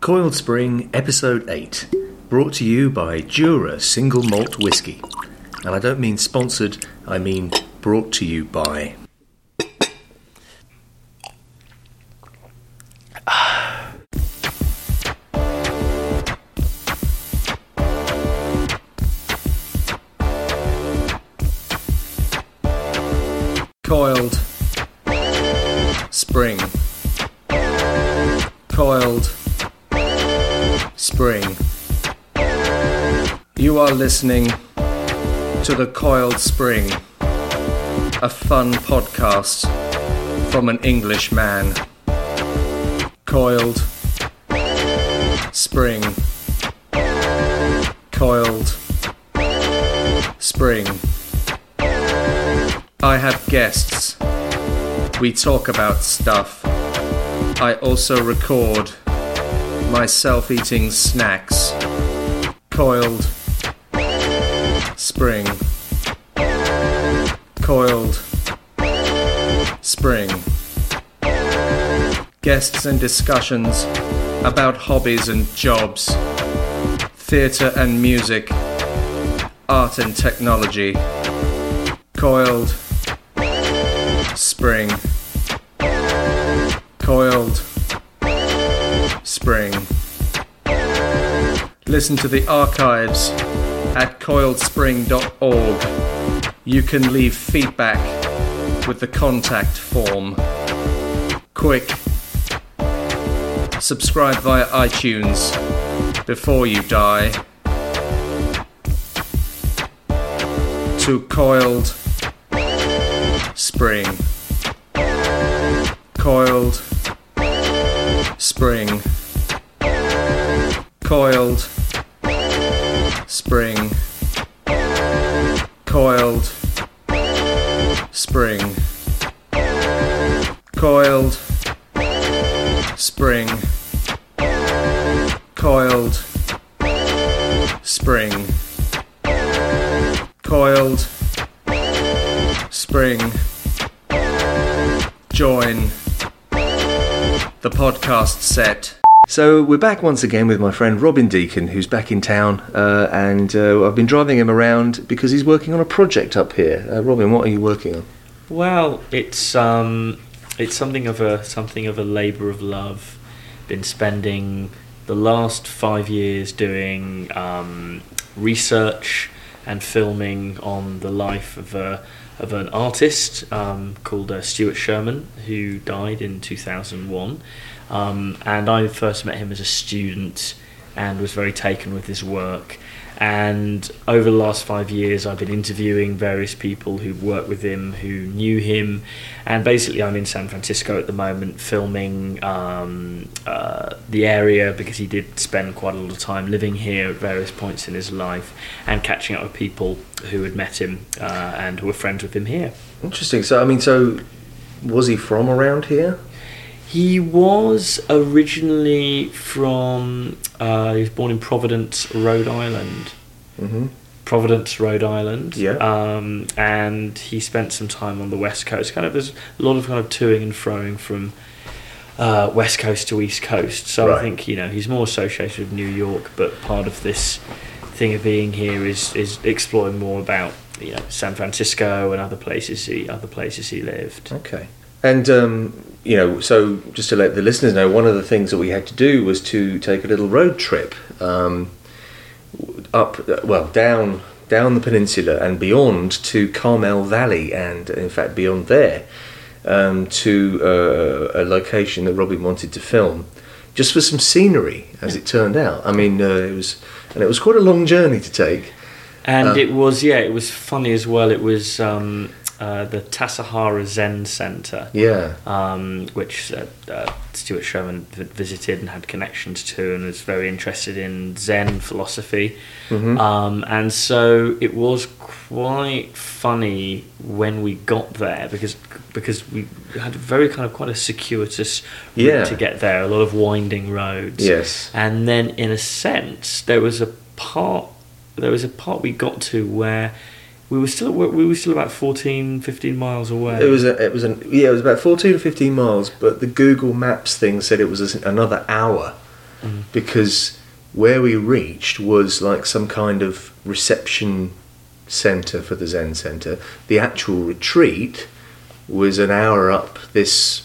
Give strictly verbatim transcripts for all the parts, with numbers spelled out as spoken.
Coiled Spring, Episode eight, brought to you by Jura Single Malt Whiskey. And I don't mean sponsored, I mean brought to you by. Coiled Spring. Coiled Spring. You are listening to The Coiled Spring, a fun podcast from an English man. Coiled Spring. Coiled Spring. I have guests. We talk about stuff. I also record myself eating snacks. Coiled Spring. Coiled Spring. Guests and discussions about hobbies and jobs, theatre and music, art and technology. Coiled Spring. Coiled Spring. Listen to the archives at coiled spring dot org. You can leave feedback with the contact form. Quick, subscribe via iTunes before you die. To Coiled Spring. Coiled Spring. Coiled Spring. Coiled Spring. Coiled Spring. Coiled Spring. Coiled Spring. Join the podcast set. So we're back once again with my friend Robin Deacon, who's back in town, uh, and uh, I've been driving him around because he's working on a project up here. Uh, Robin, what are you working on? Well, it's um, it's something of a something of a labour of love. Been spending the last five years doing um, research and filming on the life of a of an artist um, called uh, Stuart Sherman, who died in two thousand one. Um, and I first met him as a student and was very taken with his work. And over the last five years, I've been interviewing various people who've worked with him, who knew him. And basically, I'm in San Francisco at the moment filming um, uh, the area because he did spend quite a lot of time living here at various points in his life and catching up with people who had met him uh, and who were friends with him here. Interesting. So, I mean, so was he from around here? He was originally from, uh, he was born in Providence, Rhode Island. Mm-hmm. Providence, Rhode Island. Yeah. Um, and he spent some time on the West Coast. Kind of, there's a lot of kind of toing and froing from uh, West Coast to East Coast. So right. I think, you know, he's more associated with New York, but part of this thing of being here is, is exploring more about, you know, San Francisco and other places he, other places he lived. Okay. And, um, you know, so just to let the listeners know, one of the things that we had to do was to take a little road trip um, up, well, down down the peninsula and beyond to Carmel Valley and, in fact, beyond there um, to uh, a location that Robin wanted to film, just for some scenery, as it turned out. I mean, uh, it was, and it was quite a long journey to take. And um, it was, yeah, it was funny as well. It was... Um, Uh, the Tassajara Zen Center, yeah, um, which uh, uh, Stuart Sherman visited and had connections to, and was very interested in Zen philosophy. Mm-hmm. Um, and so it was quite funny when we got there because because we had a very kind of quite a circuitous route yeah. to get there, a lot of winding roads. Yes, and then in a sense there was a part there was a part we got to where We were still we were still about fourteen, fifteen miles away. It was a, it was an yeah it was about fourteen or fifteen miles, but the Google Maps thing said it was another hour Mm. because where we reached was like some kind of reception centre for the Zen Centre. The actual retreat was an hour up this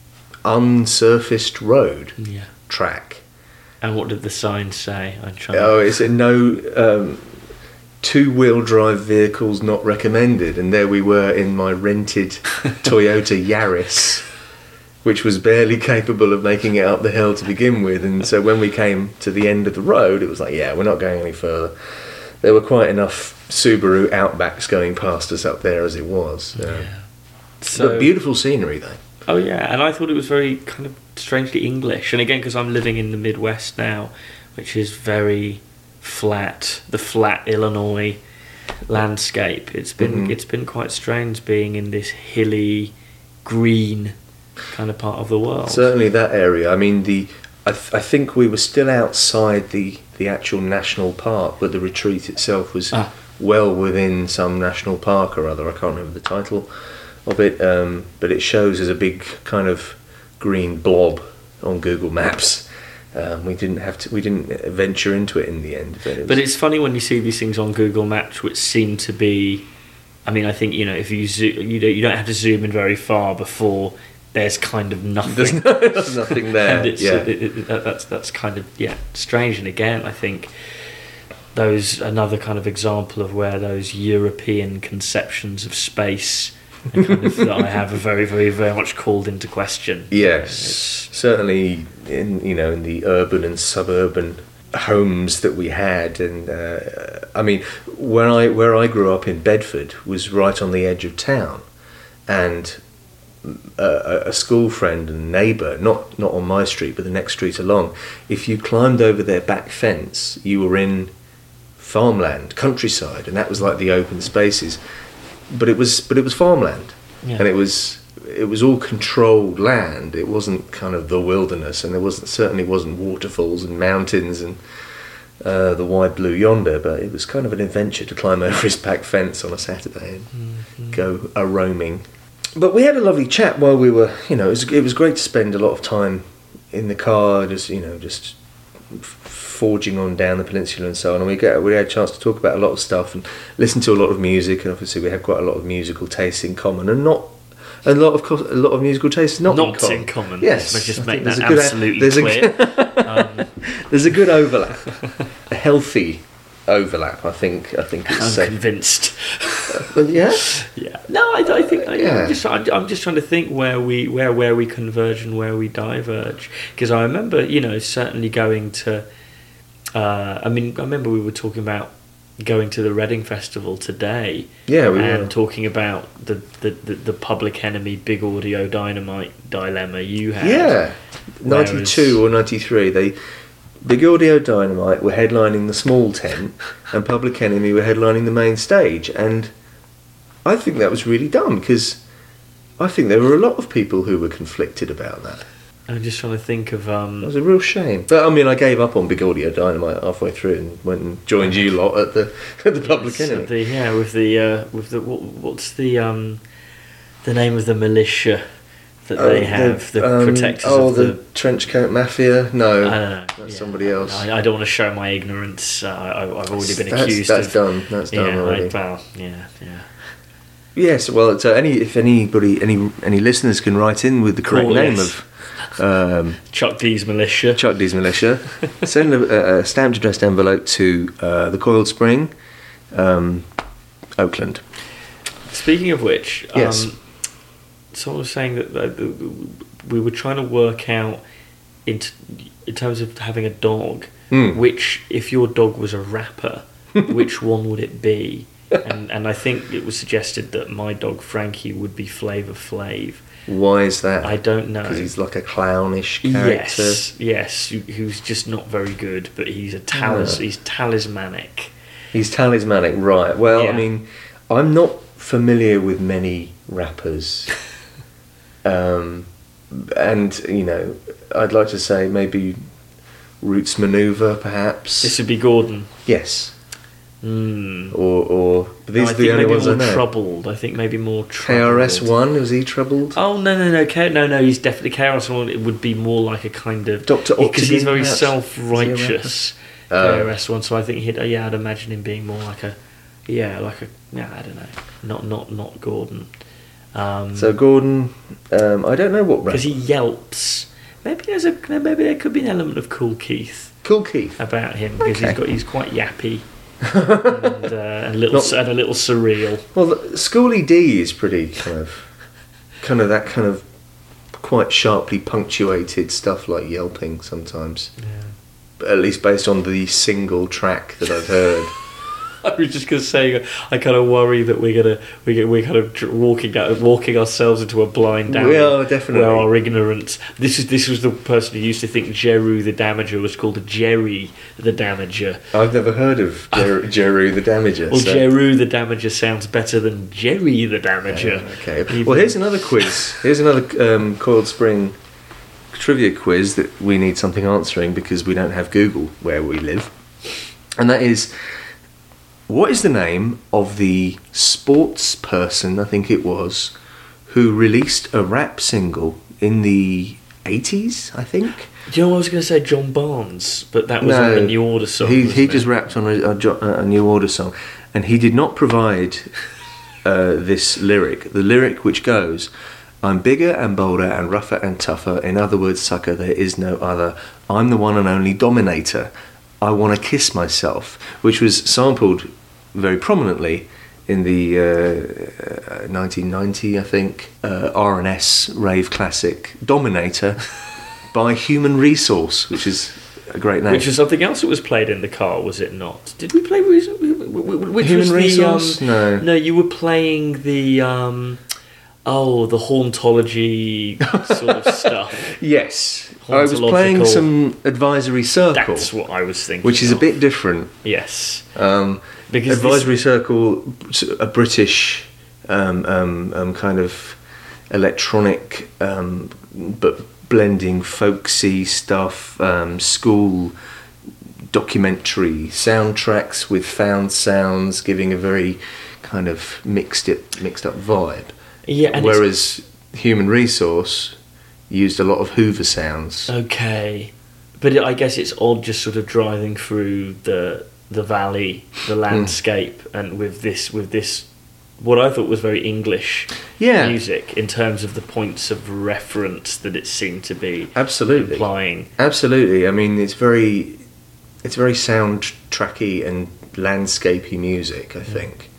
unsurfaced road Yeah. track. And what did the sign say? I'm trying. Oh, it's a no um, two-wheel drive vehicles not recommended, and there we were in my rented Toyota Yaris, which was barely capable of making it up the hill to begin with. And so when we came to the end of the road, it was like, yeah, we're not going any further. There were quite enough Subaru Outbacks going past us up there as it was. Uh, Yeah. So but beautiful scenery, though. Oh yeah, and I thought it was very kind of strangely English. And again, because I'm living in the Midwest now, which is very flat, the flat Illinois landscape. It's been Mhm. it's been quite strange being in this hilly, green kind of part of the world. Certainly that area. I mean, the I, th- I think we were still outside the, the actual national park, but the retreat itself was Ah. well within some national park or other. I can't remember the title of it, um, but it shows as a big kind of green blob on Google Maps. Um, we didn't have to. We didn't venture into it in the end. But, it was, But it's funny when you see these things on Google Maps, which seem to be. I mean, I think you know if you zo- you don't you don't have to zoom in very far before there's kind of nothing. there's, no, there's nothing there. And it's, yeah. it, it, that, that's that's kind of yeah strange. And again, I think those another kind of example of where those European conceptions of space and kind of that I have are very very very much called into question. Yes, certainly in you know in the urban and suburban homes that we had, and uh, I mean where I where I grew up in Bedford was right on the edge of town, and a, a school friend and neighbour, not not on my street but the next street along, if you climbed over their back fence, you were in farmland, countryside, and that was like the open spaces. But it was but it was farmland, Yeah. and it was it was all controlled land. It wasn't kind of the wilderness, and there wasn't certainly wasn't waterfalls and mountains and uh, the wide blue yonder. But it was kind of an adventure to climb over his back fence on a Saturday and Mhm. go a roaming. But we had a lovely chat while we were, you know, it was, it was great to spend a lot of time in the car, just you know, just forging on down the peninsula and so on. And we get we had a chance to talk about a lot of stuff and listen to a lot of music. And obviously, we had quite a lot of musical tastes in common, and not a lot of co- a lot of musical tastes not, Not in common. in common. Yes, Let's just I make think that there's a good- absolutely there's a clear. good- um, There's a good overlap, a healthy overlap. I think. I think it's I'm safe. convinced. But yeah. Yeah. No, I, I think I, Yeah. I'm just I'm, I'm just trying to think where we where where we converge and where we diverge. Because I remember, you know, certainly going to. Uh, I mean, I remember we were talking about going to the Reading Festival today. Yeah, we and were. talking about the, the, the, the Public Enemy Big Audio Dynamite dilemma you had. Yeah, ninety-two or ninety-three. They Big Audio Dynamite were headlining the small tent, and Public Enemy were headlining the main stage. And I think that was really dumb because I think there were a lot of people who were conflicted about that. I'm just trying to think of. Um, It was a real shame. But I mean, I gave up on Big Audio Dynamite halfway through and went and joined you lot at the at the Public So Enemy. the, yeah, with the uh, with the what, what's the um, the name of the militia that Oh, they have, the, um, protectors oh, of the, the. Trenchcoat Mafia. No, I don't know. that's yeah. somebody else. I, I don't want to show my ignorance. Uh, I, I've already been that's, accused That's of. done. That's done yeah, already. I, well, yeah, yeah. Yes, well, so any if anybody, any any listeners can write in with the correct Cool, name yes. of um, Chuck D's militia. Chuck D's militia, send a, a stamped addressed envelope to uh, the Coiled Spring, um, Oakland. Speaking of which, Yes. um, someone was saying that, that we were trying to work out in, t- in terms of having a dog, Mm. which if your dog was a rapper, which one would it be? And and I think it was suggested that my dog Frankie would be Flavor Flav. Why is that? I don't know. Because he's like a clownish character. Yes, yes, who- who's just not very good, but he's a talis. Yeah. He's talismanic. He's talismanic, right? Well, Yeah. I mean, I'm not familiar with many rappers, um, and you know, I'd like to say maybe Roots Maneuver, perhaps. This would be Gordon. Yes. Mm. or or but these No, I are the think only maybe ones I more know. troubled. I think maybe more troubled. K R S One, was he troubled? Oh no no no K- no no he's definitely K R S One. It would be more like a kind of Doctor because he's Octagon, very perhaps? self-righteous. Oh. K R S One, so I think he'd yeah I'd imagine him being more like a yeah like a yeah I don't know not not not Gordon. Um, So Gordon, um, I don't know what because he yelps. Maybe there's a maybe there could be an element of Cool Keith Cool Keith. about him because Okay. he's got he's quite yappy and uh, a little Not- and a little surreal. Well, the, Schoolie D is pretty kind of, kind of that kind of quite sharply punctuated stuff like yelping sometimes. Yeah. But at least based on the single track that I've heard. I was just going to say, I kind of worry that we're gonna we get we're kind of dr- walking out, walking ourselves into a blind alley. We are, definitely. Where our ignorance. This is this was the person who used to think Jeru the Damager was called Jerry the Damager. I've never heard of Jer- Jeru the Damager. Well, so- Jeru the Damager sounds better than Jerry the Damager. Uh, okay. Even- Well, here's another quiz. Here's another um, Coiled Spring trivia quiz that we need something answering because we don't have Google where we live, and that is. What is the name of the sports person, I think it was, who released a rap single in the eighties, I think? Do you know what I was going to say? John Barnes, but that was on the New Order song. He, wasn't he it? just rapped on a, a, jo- a New Order song, and he did not provide uh, this lyric. The lyric which goes, I'm bigger and bolder and rougher and tougher. In other words, sucker, there is no other. I'm the one and only dominator. I want to kiss myself, which was sampled very prominently in the uh, nineteen ninety, I think, uh, R and S rave classic Dominator by Human Resource, which is a great name. Which was something else that was played in the car, was it not? Did we play Res- which Human was Resource? The, um, No. No, you were playing the um, oh, the hauntology sort of stuff. Yes. I was playing Hauntological. some Advisory Circle, That's what I was thinking. which is a of. bit different. Yes, Um, because Advisory Circle, a British um, um, um, kind of electronic, um, but blending folksy stuff, um, school documentary soundtracks with found sounds, giving a very kind of mixed it mixed up vibe. yeah. And Whereas Human Resource used a lot of Hoover sounds. it's, okay, but I guess it's odd just sort of driving through the the valley, the Hmm. landscape, and with this with this. What I thought was very English Yeah. music in terms of the points of reference that it seemed to be Absolutely. implying. Absolutely. I mean, it's very, it's very soundtracky and landscapey music. I think,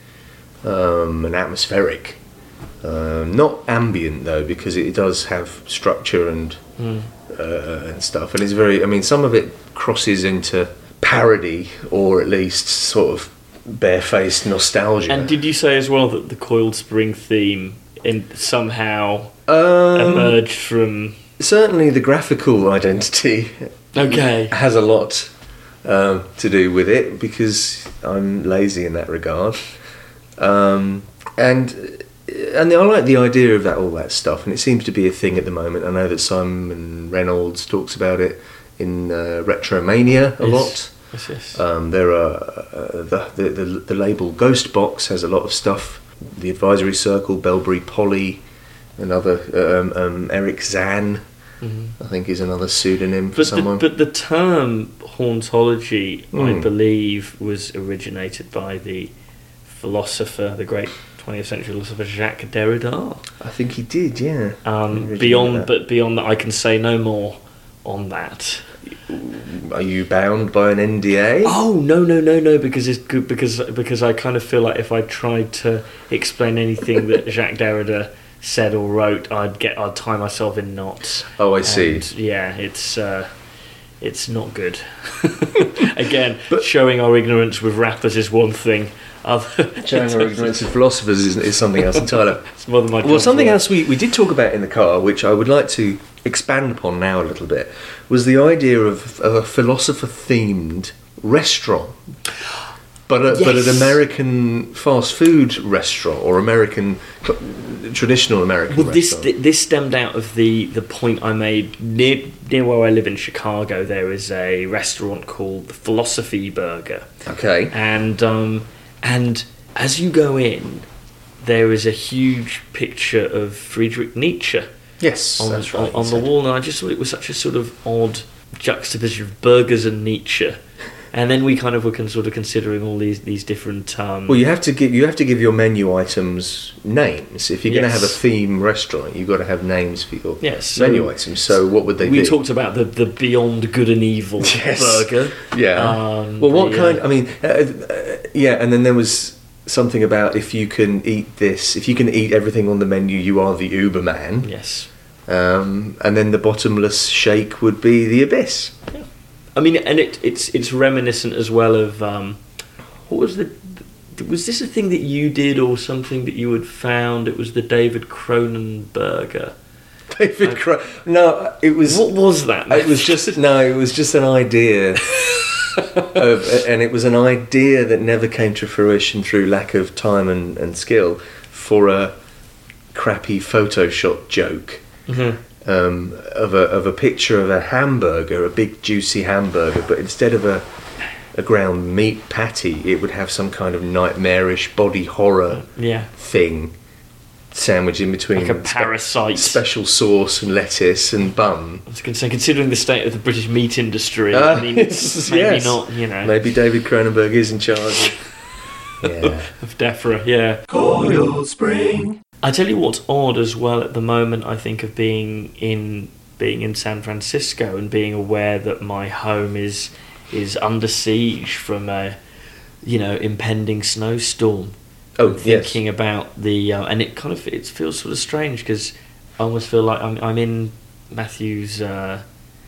um, and atmospheric. Um, not ambient though, because it does have structure and Mm. uh, and stuff. And it's very. I mean, some of it crosses into parody, or at least sort of barefaced nostalgia. And did you say as well that the Coiled Spring theme in somehow um, emerged from? certainly, the graphical identity Okay. has a lot um, to do with it because I'm lazy in that regard, um, and and I like the idea of that all that stuff, and it seems to be a thing at the moment. I know that Simon Reynolds talks about it in uh, Retromania a Yes. lot. Yes, yes. Um, there are uh, the, the the the label Ghost Box has a lot of stuff. The Advisory Circle, Belbury Polly, another um, um, Eric Zan, Mhm. I think is another pseudonym for But the, someone. but the term hauntology, I Mm. believe, was originated by the philosopher, the great twentieth century philosopher Jacques Derrida. I think he did, yeah. Um, Originally beyond, that. but beyond that, I can say no more on that. Are you bound by an N D A? Oh no no no no! Because it's good because because I kind of feel like if I tried to explain anything that Jacques Derrida said or wrote, I'd get I'd tie myself in knots. Oh, I see. And, yeah, it's uh, it's not good. Again, showing our ignorance with rappers is one thing. Other Showing our ignorance of philosophers is, is something else entirely. It's more than my Well, job's something worth. else we, we did talk about in the car, which I would like to expand upon now a little bit, was the idea of, of a philosopher-themed restaurant. but a, Yes. but an American fast food restaurant or American traditional American Well, this restaurant. this stemmed out of the, the point I made near near where I live in Chicago. There is a restaurant called the Philosophy Burger, Okay. and um, and as you go in, there is a huge picture of Friedrich Nietzsche Yes, on, that's right. on, on the wall, and I just thought it was such a sort of odd juxtaposition of burgers and Nietzsche. And then we kind of were con- sort of considering all these these different. Um, Well, you have to give you have to give your menu items names. If you're going to have a Yes. theme restaurant, you've got to have names for your Yes, so menu items. So what would they we be? talked about the, the Beyond Good and Evil Yes. burger. Yeah. Um, well, what the, kind? uh, I mean, uh, uh, yeah. And then there was something about if you can eat this, if you can eat everything on the menu, you are the Uberman. Yes. Um, and then the bottomless shake would be the abyss. Yeah. I mean, and it, it's it's reminiscent as well of um, what was the was this a thing that you did or something that you had found? It was the David Cronin burger. David I- Cro- No, it was. What was that? It was just no. It was just an idea, of, and it was an idea that never came to fruition through lack of time and, and skill for a crappy Photoshop joke. Mhm. Um, of a of a picture of a hamburger, a big juicy hamburger, but instead of a a ground meat patty, it would have some kind of nightmarish body horror Yeah, thing sandwiched in between like a spe- parasite. special sauce and lettuce and bun. I was going to say, considering the state of the British meat industry, Ah, I mean, it's maybe yes. not, you know, Maybe David Cronenberg is in charge of, yeah. of DEFRA, yeah. Coil Spring. I tell you what's odd as well at the moment, I think, of being in being in San Francisco and being aware that my home is is under siege from a, you know, impending snowstorm. Oh, And yes. thinking about the uh, and it kind of it feels sort of strange because I almost feel like I'm I'm in Matthew's uh,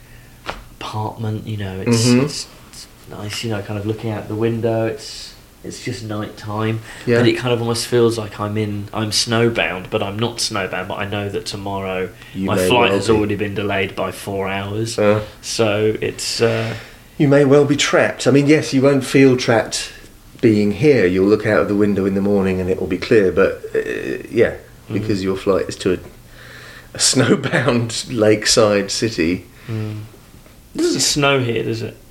apartment. You know, it's, Mhm. it's it's nice. You know, kind of looking out the window. It's it's just night time, Yeah. but it kind of almost feels like I'm in I'm snowbound, but I'm not snowbound. But I know that tomorrow You my may flight well has be. already been delayed by four hours. Uh, So it's uh, you may well be trapped. I mean, yes, you won't feel trapped being here. You'll look out of the window in the morning and it will be clear, but uh, yeah, Mm. because your flight is to a, a snowbound lakeside city. mm. It doesn't snow here, does it?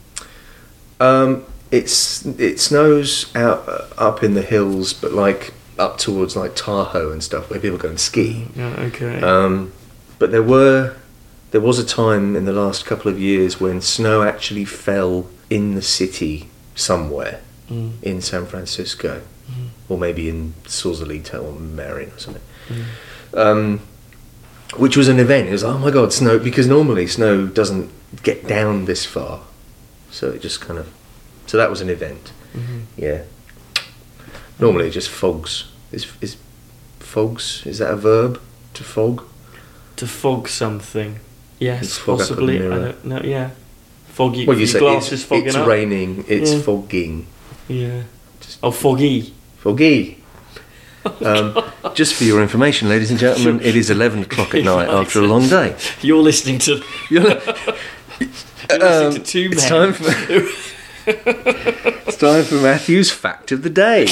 Um, it's it snows out uh, up in the hills, but like up towards like Tahoe and stuff, where people go and ski. Yeah, okay. Um, but there were there was a time in the last couple of years when snow actually fell in the city somewhere Mm. in San Francisco, Mm. or maybe in Sausalito or Marin or something. Mm. Um, which was an event. It was oh my god, snow, because normally snow doesn't get down this far, so it just kind of so that was an event. Mhm. Yeah. Normally it just fogs. Is is fogs? Is that a verb? To fog? To fog something. Yes, It's fog up at the possibly. I mirror. don't know. Yeah, foggy. Well, you your say glasses it's, fogging it's up. raining. It's Yeah. fogging. Yeah. Just Oh, foggy. foggy. Um, just for your information, ladies and gentlemen, it is eleven o'clock at night after a long day. You're listening to. You're, You're listening um, to two men. it's time for it's time for Matthew's fact of the day.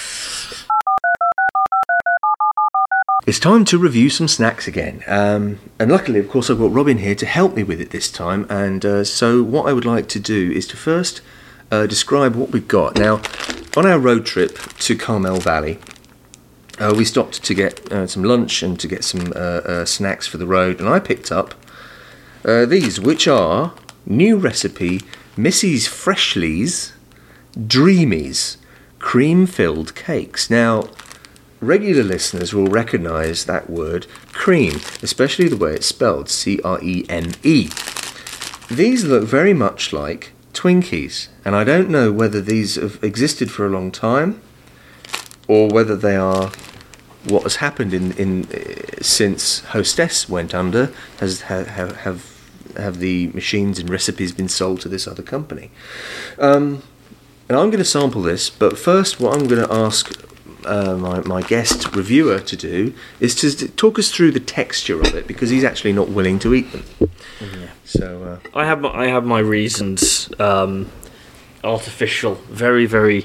It's time to review some snacks again, um, and luckily, of course, I've got Robin here to help me with it this time. And uh, so, what I would like to do is to first uh, describe what we've got. Now, on our road trip to Carmel Valley, uh, we stopped to get uh, some lunch and to get some uh, uh, snacks for the road, and I picked up uh, these, which are new recipe Missy's Freshly's Dreamies cream-filled cakes. Now, regular listeners will recognise that word cream, especially the way it's spelled, C R E M E. These look very much like Twinkies, and I don't know whether these have existed for a long time or whether they are what has happened in, in uh, since Hostess went under. Has ha, have have have the machines and recipes been sold to this other company? Um, and I'm going to sample this, but first, what I'm going to ask uh, my my guest reviewer to do is to t- talk us through the texture of it, because he's actually not willing to eat them. Yeah. So uh, I have my, I have my reasons. Um, artificial, very very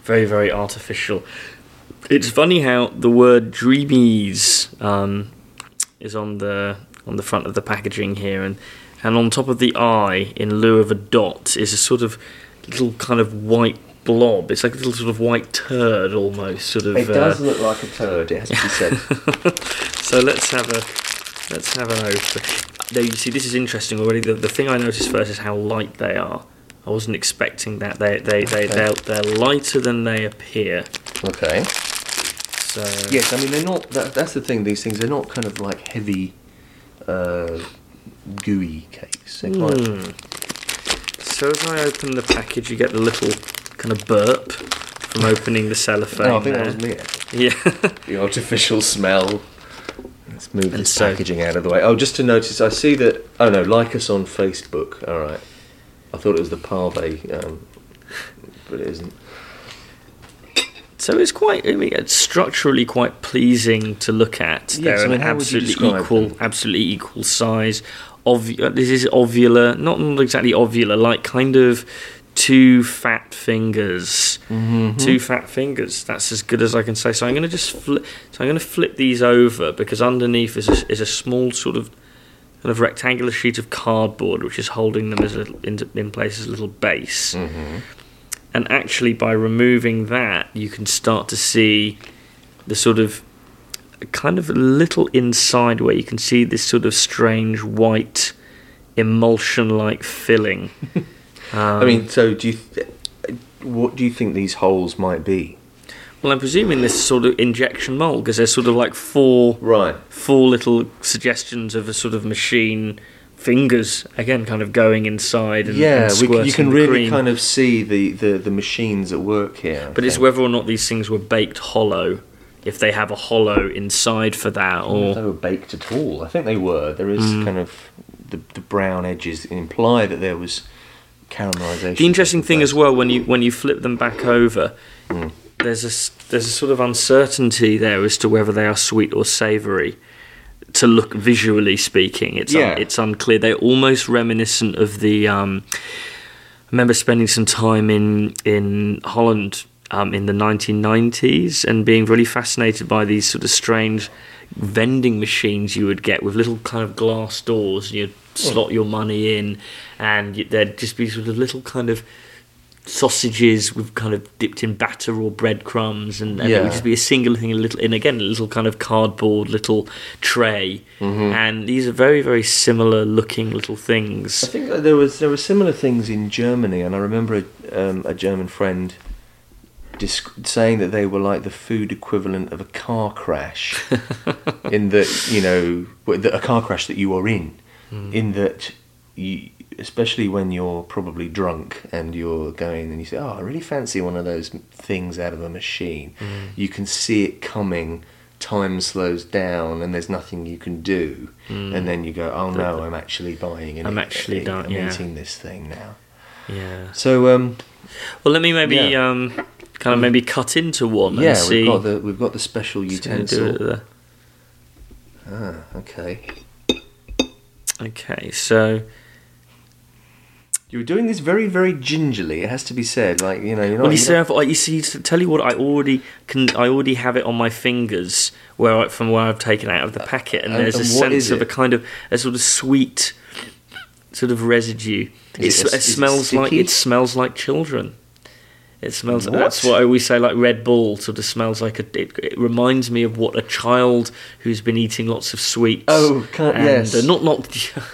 very, very artificial. It's funny how the word Dreamies um, is on the on the front of the packaging here, and, and on top of the I, in lieu of a dot, is a sort of little kind of white blob. It's like a little sort of white turd almost. Sort of. It does uh, look like a turd, it has to be said. So let's have a let's have an open. Now you see, this is interesting already. The, the thing I noticed first is how light they are. I wasn't expecting that. They they they Okay. they're, they're lighter than they appear. Okay. So Yes, I mean they're not. That, that's the thing. These things, they're not kind of like heavy, uh, gooey cakes. They're quite. Hmm. So as I open the package, you get the little kind of burp from opening the cellophane. No, I think there. that was me. Actually. Yeah. The artificial smell. Let's move And this so- packaging out of the way. Oh, just to notice, I see that. Oh no, like us on Facebook. All right. I thought it was the Parve, um, but it isn't. So it's quite, I mean, it's structurally quite pleasing to look at. Yes, They're I mean, an how would you absolutely describe equal, them? absolutely equal size. Ov- uh, this is ovular, not not exactly ovular, like kind of two fat fingers. Mm-hmm. Two fat fingers. That's as good as I can say. So I'm going to just flip. So I'm going to flip these over because underneath is a, is a small sort of kind of rectangular sheet of cardboard which is holding them as a, in, in place as a little base. Mm-hmm. And actually, by removing that, you can start to see the sort of kind of a little inside where you can see this sort of strange white emulsion-like filling. um, I mean, so do you? Th- what do you think these holes might be? well, I'm presuming this sort of injection mold because there's sort of like four, Right. four little suggestions of a sort of machine fingers again, kind of going inside and, Yeah, and we, c- you squirting can the really cream. kind of see the, the, the machines at work here. I But it's think. whether or not these things were baked hollow, if they have a hollow inside for that, I don't know if or they were baked at all. I think they were. There is Mm. kind of the the brown edges imply that there was caramelization. the interesting taking thing place. as well when you when you flip them back over, Mm. there's a s- there's a sort of uncertainty there as to whether they are sweet or savoury. To look visually speaking, it's Yeah. un, it's unclear. They're almost reminiscent of the. Um, I remember spending some time in in Holland um, in the nineteen nineties and being really fascinated by these sort of strange vending machines you would get with little kind of glass doors. You'd slot your money in, and you- there'd just be sort of little kind of sausages with kind of dipped in batter or breadcrumbs, and, and it Yeah. would just be a single thing, a little, and again, a little kind of cardboard little tray. Mhm. And these are very, very similar looking little I things. think that there was there were similar things in Germany, and I remember a, um, a German friend disc- saying that they were like the food equivalent of a car crash, in that you know w- that a car crash that you are in, Mm. in that you, especially when you're probably drunk and you're going and you say, oh, I really fancy one of those things out of a machine. Mm. You can see it coming. Time slows down and there's nothing you can do, Mm. and then you go, oh no, I'm actually buying it. I'm actually done, I'm yeah. eating this thing now. Yeah. So um, Well, let me maybe Yeah. um, kind of maybe cut into one yeah, and see. we've got the we've got the special see how to do utensil. it there. Ah, okay. Okay, so You were doing this very, very gingerly. It has to be said. Like you know, you're not. well, you you're see, not- I've, like, you see, to tell you what, I already can. I already have it on my fingers where I, from where I've taken it out of the packet, and And- there's a and what sense is of a it? kind of a sort of sweet, sort of residue. Is It's, it a- it is it smells like sticky? it smells like children. It smells. What? That's what I always say. Like Red Bull, sort of smells like a. It, it reminds me of what a child who's been eating lots of sweets. Oh, can, and, yes. uh, not not.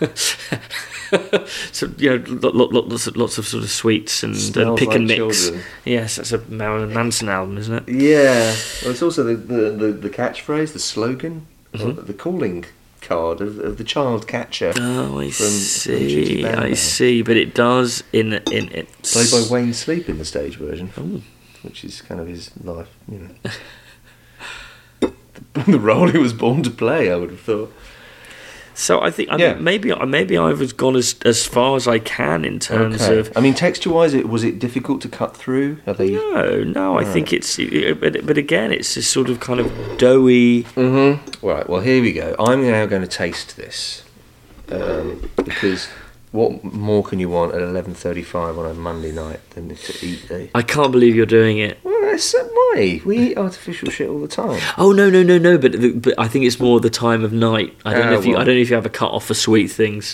So you know, lo- lo- lo- lots of lots of sort of sweets and uh, Smells pick and like mix. children. Yes, that's a Marilyn Manson album, isn't it? Yeah. Well, it's also the the, the, the catchphrase, the slogan, or Mhm. the calling card of, of the child catcher, Oh, I From- from see. Gigi I Bando. see. But it does in in it. played by Wayne Sleep in the stage version, Oh. which is kind of his life. You know, the, the role he was born to play. I would have thought. So I think I Yeah. mean, maybe maybe I've gone as as far as I can in terms Okay. of. I mean, texture-wise, it was it difficult to cut through? Are they? No, no. I Right. think it's, but but again, it's this sort of kind of doughy. Mm-hmm. Right. Well, here we go. I'm now going to taste this um, because what more can you want at eleven thirty-five on a Monday night than to eat a? I can't believe you're doing it. Well, that's why we eat artificial shit all the time. Oh no no no no! But the, but I think it's more the time of night. I don't Oh, know if you well. I don't know if you have a cut off for sweet things.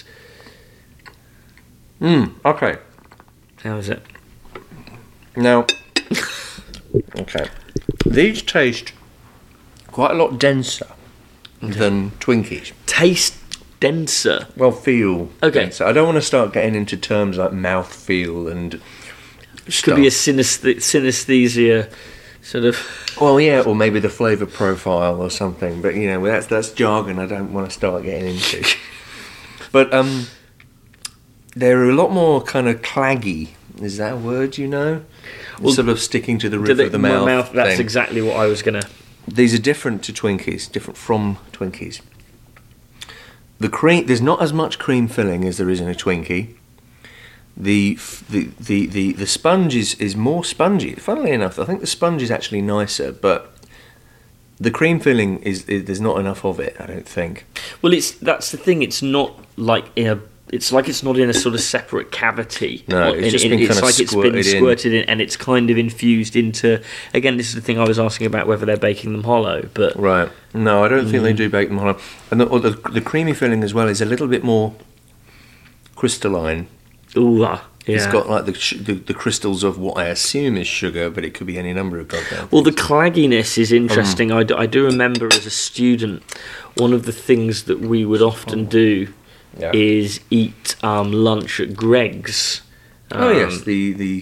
Mm, okay. How is it? Now, okay, these taste quite a lot denser than Twinkies. Taste denser. Well, feel Okay. denser. I don't want to start getting into terms like mouth feel and Could be a synesthe- synesthesia sort of. well, yeah, or maybe the flavour profile or something. But you know, that's that's jargon. I don't want to start getting into. But um, they're a lot more kind of claggy. Is that a word you know? Well, sort of sticking to the roof Did it- of the my mouth. That's thing. exactly what I was gonna. These are different to Twinkies, different from Twinkies. The cream, there's not as much cream filling as there is in a Twinkie. The f- the the the, the sponge is, is more spongy. Funnily enough, I think the sponge is actually nicer, but the cream filling is, is there's not enough of it. I don't think. Well, it's that's the thing. It's not like in a. It's like it's not in a sort of separate cavity. No, Or it's in- just in- been it's kind of like it's been squirted in. squirted in, and it's kind of infused into. Again, this is the thing I was asking about whether they're baking them hollow, but Right. No, I don't think they do bake them hollow. And the, or the the creamy filling as well is a little bit more crystalline. ooh, ah, yeah. It's got like the, sh- the the crystals of what I assume is sugar, but it could be any number of goddamn. Well, the things. clagginess is Um. interesting. I, do, I do remember as a student, one of the things that we would often do Yeah. is eat um, lunch at Greg's. Oh Um, yes, the the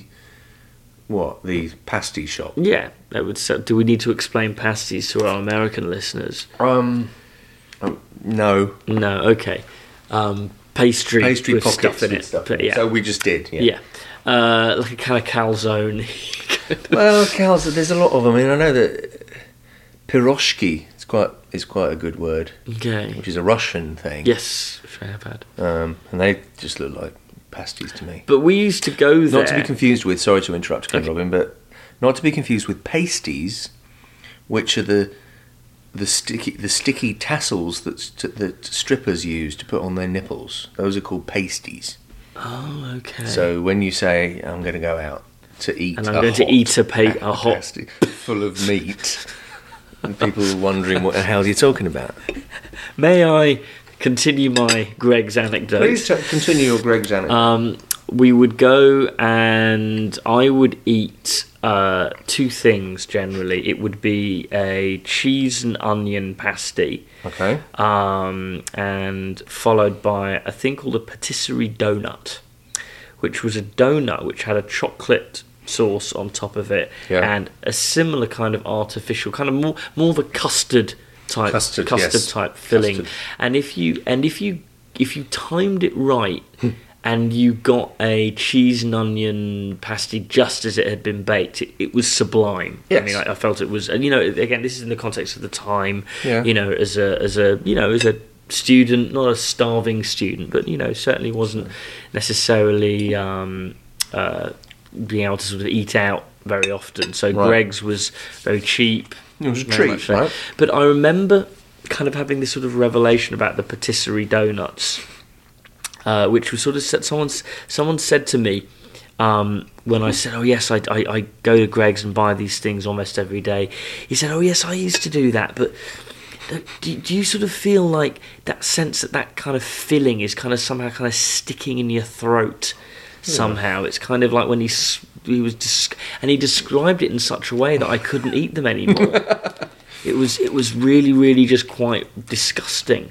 what the pasty shop. Yeah, that would. So, do we need to explain pasties to our American listeners? Um, um, no No. Okay. Um, pastry, pastry with pockets stuff in with it. stuff but in it. yeah, So we just did. Yeah. yeah, uh, like a kind of calzone. Well, cows. There's a lot of them. I mean, I know that piroshki. It's quite. Is quite a good word, Okay. which is a Russian thing. Yes, which I have had. Um, and they just look like pasties to me. But we used to go there. Not to be confused with. Sorry to interrupt, Ken Okay. Robin, but not to be confused with pasties, which are the the sticky the sticky tassels that st- that strippers use to put on their nipples. Those are called pasties. Oh, okay. So when you say I'm going to go out to eat, And I'm a going to hot eat a pa- a hot- pasty full of meat, and people are wondering what the hell you're talking about. May I continue my Greg's anecdote? Please t- continue your Greg's anecdote. Um, we would go and I would eat uh, two things generally. It would be a cheese and onion pasty, okay. um, and followed by a thing called a patisserie donut, which was a donut which had a chocolate sauce on top of it, Yeah. and a similar kind of artificial, kind of more more of a custard type Custard, yes. type filling. Custard. And if you and if you if you timed it right and you got a cheese and onion pasty just as it had been baked, it, it was sublime. Yes. I mean, I, I felt it was, and you know, again, this is in the context of the time. Yeah. You know, as a as a you know as a student, not a starving student, but you know, certainly wasn't necessarily um, uh, being able to sort of eat out very often. So Right. Greg's was very cheap. It was a very treat, much so. right? But I remember kind of having this sort of revelation about the patisserie donuts, uh, which was sort of said, someone someone said to me um, when I said, "Oh yes, I, I I go to Greg's and buy these things almost every day." He said, "Oh yes, I used to do that, but." Do, do you sort of feel like that sense that that kind of filling is kind of somehow kind of sticking in your throat somehow? It's kind of like when he s- he was desc- and he described it in such a way that I couldn't eat them anymore. It was it was really really just quite disgusting.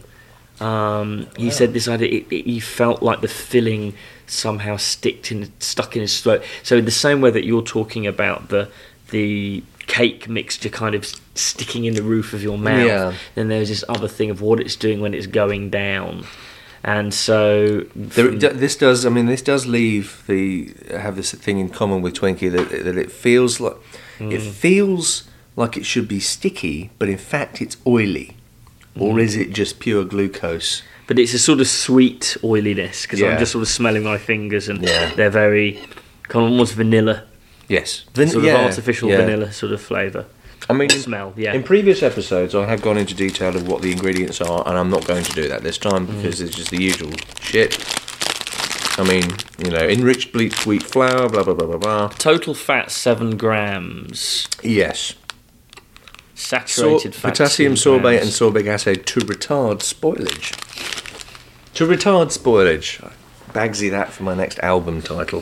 Um, he said this idea. It, it, he felt like the filling somehow sticked in stuck in his throat. So in the same way that you're talking about the the cake mixture kind of sticking in the roof of your mouth, Yeah. then there's this other thing of what it's doing when it's going down. And so There, d- this does. I mean, this does leave the have this thing in common with Twinkie that that it feels like it feels like it should be sticky, but in fact it's oily, or is it just pure glucose? but it's a sort of sweet oiliness because Yeah. I'm just sort of smelling my fingers and Yeah. they're very kind of almost vanilla, Yes, Van- sort yeah, of artificial yeah. vanilla sort of flavour. I mean, in, Smell, yeah. in previous episodes, I have gone into detail of what the ingredients are, and I'm not going to do that this time because it's just the usual shit. I mean, you know, enriched bleached wheat flour, blah, blah, blah, blah, blah. Total fat, seven grams. Yes. Saturated Sor- fat, Potassium two sorbate and grams. sorbic acid to retard spoilage. To retard spoilage. Bagsy that for my next album title.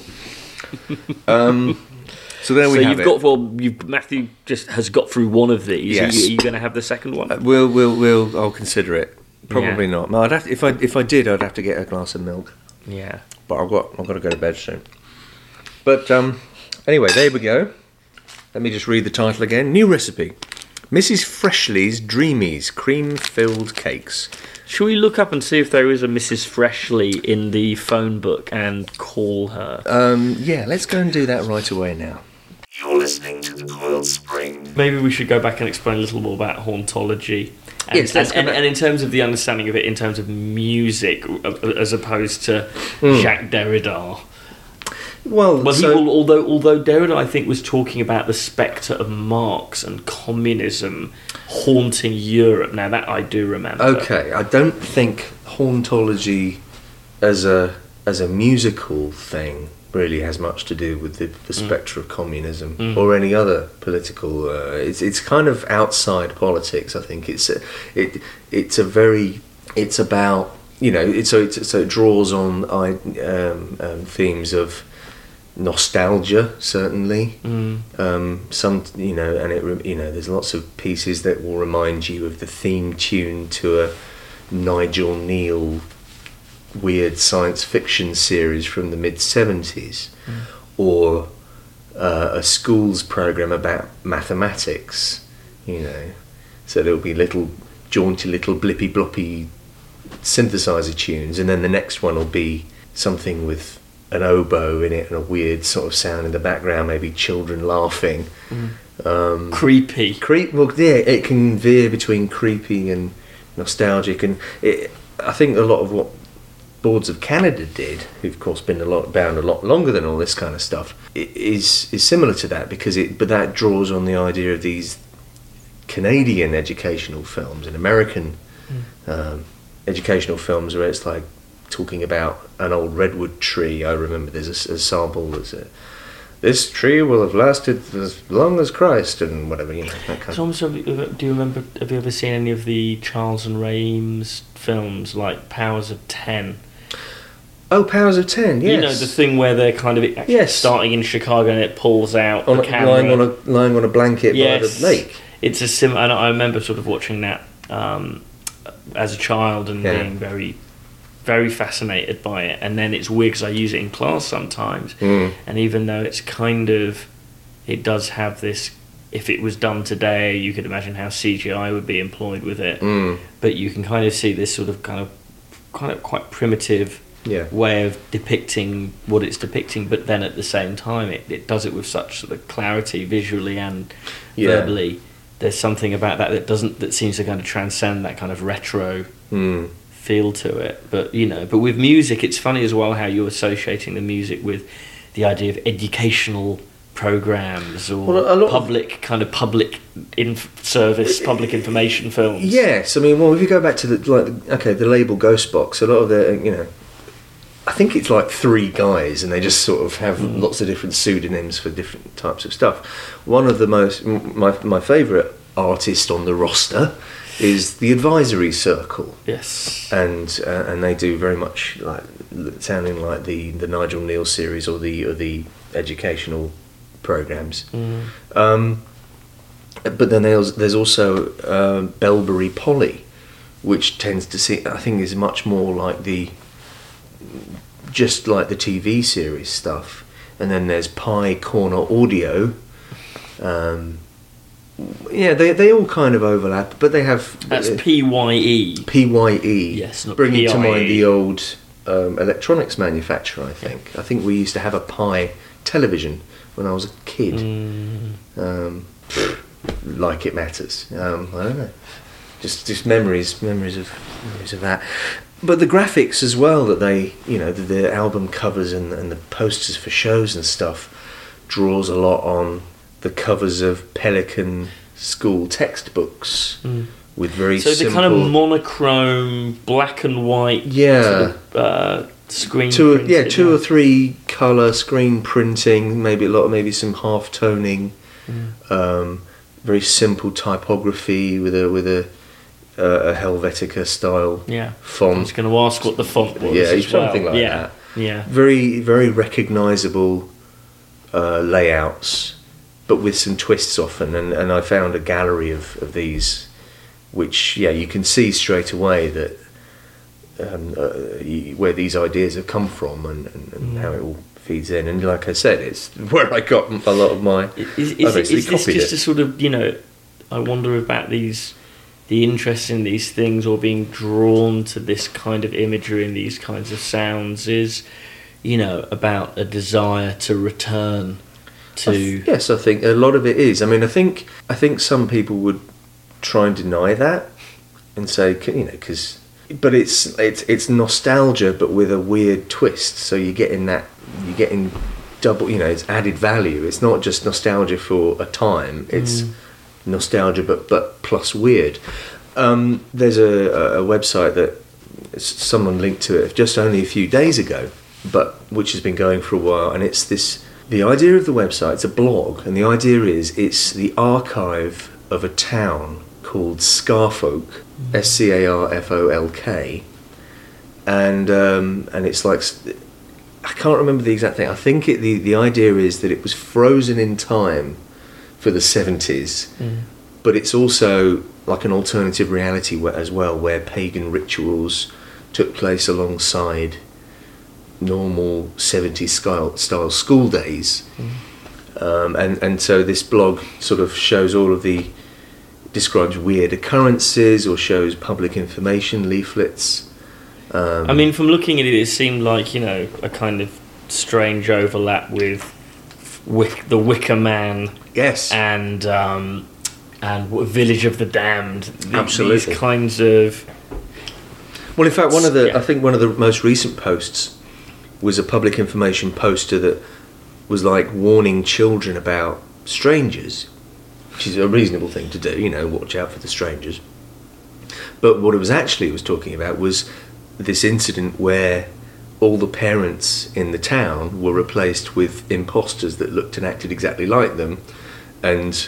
um, so there we So have you've it. got, well, you've, Matthew just has got through one of these. Yes. Are you, are you going to have the second one? Uh, we'll, we'll, we'll. I'll consider it. Probably Yeah. not. No, I'd have to, if I if I did, I'd have to get a glass of milk. Yeah. But I've got I've got to go to bed soon. But um, anyway, there we go. Let me just read the title again. New recipe: Missus Freshley's Dreamies cream-filled cakes. Shall we look up and see if there is a Missus Freshley in the phone book and call her? Um, yeah, let's go and do that right away now. You're listening to The Coiled Spring. Maybe we should go back and explain a little more about hauntology. And, Yes, let's and, go and, back. and in terms of the understanding of it, in terms of music, uh, as opposed to Hmm. Jacques Derrida. Well, Well, he, so, al- although although Derrida, I think, was talking about the spectre of Marx and communism haunting Europe. Now that I do remember. okay, I don't think hauntology as a as a musical thing really has much to do with the, the spectre of communism Mm. or any other political. Uh, it's it's kind of outside politics. I think it's a, it it's a very it's about you know it, so it so it draws on I, um, um, themes of nostalgia certainly. Mm. Um, some you know and it re- you know there's lots of pieces that will remind you of the theme tune to a Nigel Neal weird science fiction series from the mid seventies, Mm. or uh, a school's program about mathematics, you know. So there'll be little jaunty little blippy bloppy synthesizer tunes, and then the next one will be something with an oboe in it and a weird sort of sound in the background, maybe children laughing. Mm. Um, Creepy. Creep. Well, yeah, it can veer between creepy and nostalgic, and it, I think a lot of what Boards of Canada did, who've of course been a lot bound a lot longer than all this kind of stuff, i- is is similar to that because it. But that draws on the idea of these Canadian educational films and American um, educational films where it's like talking about an old redwood tree. I remember there's a, s- a sample that's a, this tree will have lasted as long as Christ and whatever, you know, that kind So of. almost, have you- do you remember? Have you ever seen any of the Charles and Ray Eames films, like Powers of Ten? Oh, Powers of Ten, yes. You know, the thing where they're kind of actually Yes. starting in Chicago and it pulls out on the a, camera. lying on a lying on a blanket by Yes. the lake. It's a sim. And I remember sort of watching that um, as a child and Yeah. being very, very fascinated by it. And then it's weird because I use it in class sometimes. Mm. And even though it's kind of, it does have this. If it was done today, you could imagine how C G I would be employed with it. Mm. But you can kind of see this sort of kind of, kind of quite primitive Yeah. way of depicting what it's depicting, but then at the same time it, it does it with such sort of clarity visually and Yeah. verbally. There's something about that that doesn't that seems to kind of transcend that kind of retro Mm. feel to it. But you know, but with music it's funny as well how you're associating the music with the idea of educational programs or Well, a lot of- public kind of public inf- service public information films. Yes, I mean, well, if you go back to the like, okay, the label Ghostbox, a lot of the, you know, I think it's like three guys, and they just sort of have Mm. lots of different pseudonyms for different types of stuff. One of the most, m- my my favourite artist on the roster is the Advisory Circle, Yes. and uh, and they do very much like sounding like the the Nigel Neal series or the or the educational programs. Mm. Um, but then there's there's also uh, Belbury Polly, which tends to see I think is much more like the just like the T V series stuff, and then there's Pie Corner Audio. Um, yeah, they they all kind of overlap, but they have That's P Y E. P Y E. Yes, not bringing to P I E. mind the old um, electronics manufacturer. I think I think we used to have a Pi television when I was a kid. Mm. Um, like it matters. Um, I don't know. Just just memories, memories of memories of that. But the graphics as well that they, you know, the, the album covers and, and the posters for shows and stuff draws a lot on the covers of Pelican school textbooks Mm. with very So the simple. kind of monochrome, black and white, Yeah. sort of, uh, screen two, printed, yeah, two or three colour screen printing, maybe a lot, maybe some half toning, Mm. um, very simple typography with a with a uh, a Helvetica style Yeah. I font. was going to ask what the font was. Yeah, as something well. like yeah. that. Yeah. Very very recognisable uh, layouts, but with some twists often. And, and I found a gallery of, of these, which yeah, you can see straight away that um, uh, you, where these ideas have come from and, and, and Mm. how it all feeds in. And like I said, it's where I got a lot of my. Is, I is, is, basically is this copied just it. a sort of, you know, I wonder about these, the interest in these things or being drawn to this kind of imagery and these kinds of sounds is, you know, about a desire to return to. I th- yes, I think a lot of it is. I mean, I think I think some people would try and deny that and say, c- you know, because, but it's it's it's nostalgia, but with a weird twist. So you're getting that, you're getting double, you know, it's added value. It's not just nostalgia for a time. It's Mm. nostalgia, but but plus weird. Um, there's a, a website that s- someone linked to it just only a few days ago, but which has been going for a while, and it's this. The idea of the website, it's a blog, and the idea is it's the archive of a town called Scarfolk, S C A R F O L K, and um, and it's like s- I can't remember the exact thing. I think it, the the idea is that it was frozen in time for the seventies, Mm. but it's also like an alternative reality where, as well, where pagan rituals took place alongside normal seventies style, style school days. Mm. Um, and, and so this blog sort of shows all of the, describes weird occurrences or shows public information leaflets. Um, I mean, from looking at it, it seemed like, you know, a kind of strange overlap with Wick, the Wicker Man yes. and um, and Village of the Damned. Th- Absolutely. These kinds of. Well, in fact, one of the Yeah. I think one of the most recent posts was a public information poster that was like warning children about strangers, which is a reasonable thing to do, you know, watch out for the strangers. But what it was actually it was talking about was this incident where all the parents in the town were replaced with imposters that looked and acted exactly like them, and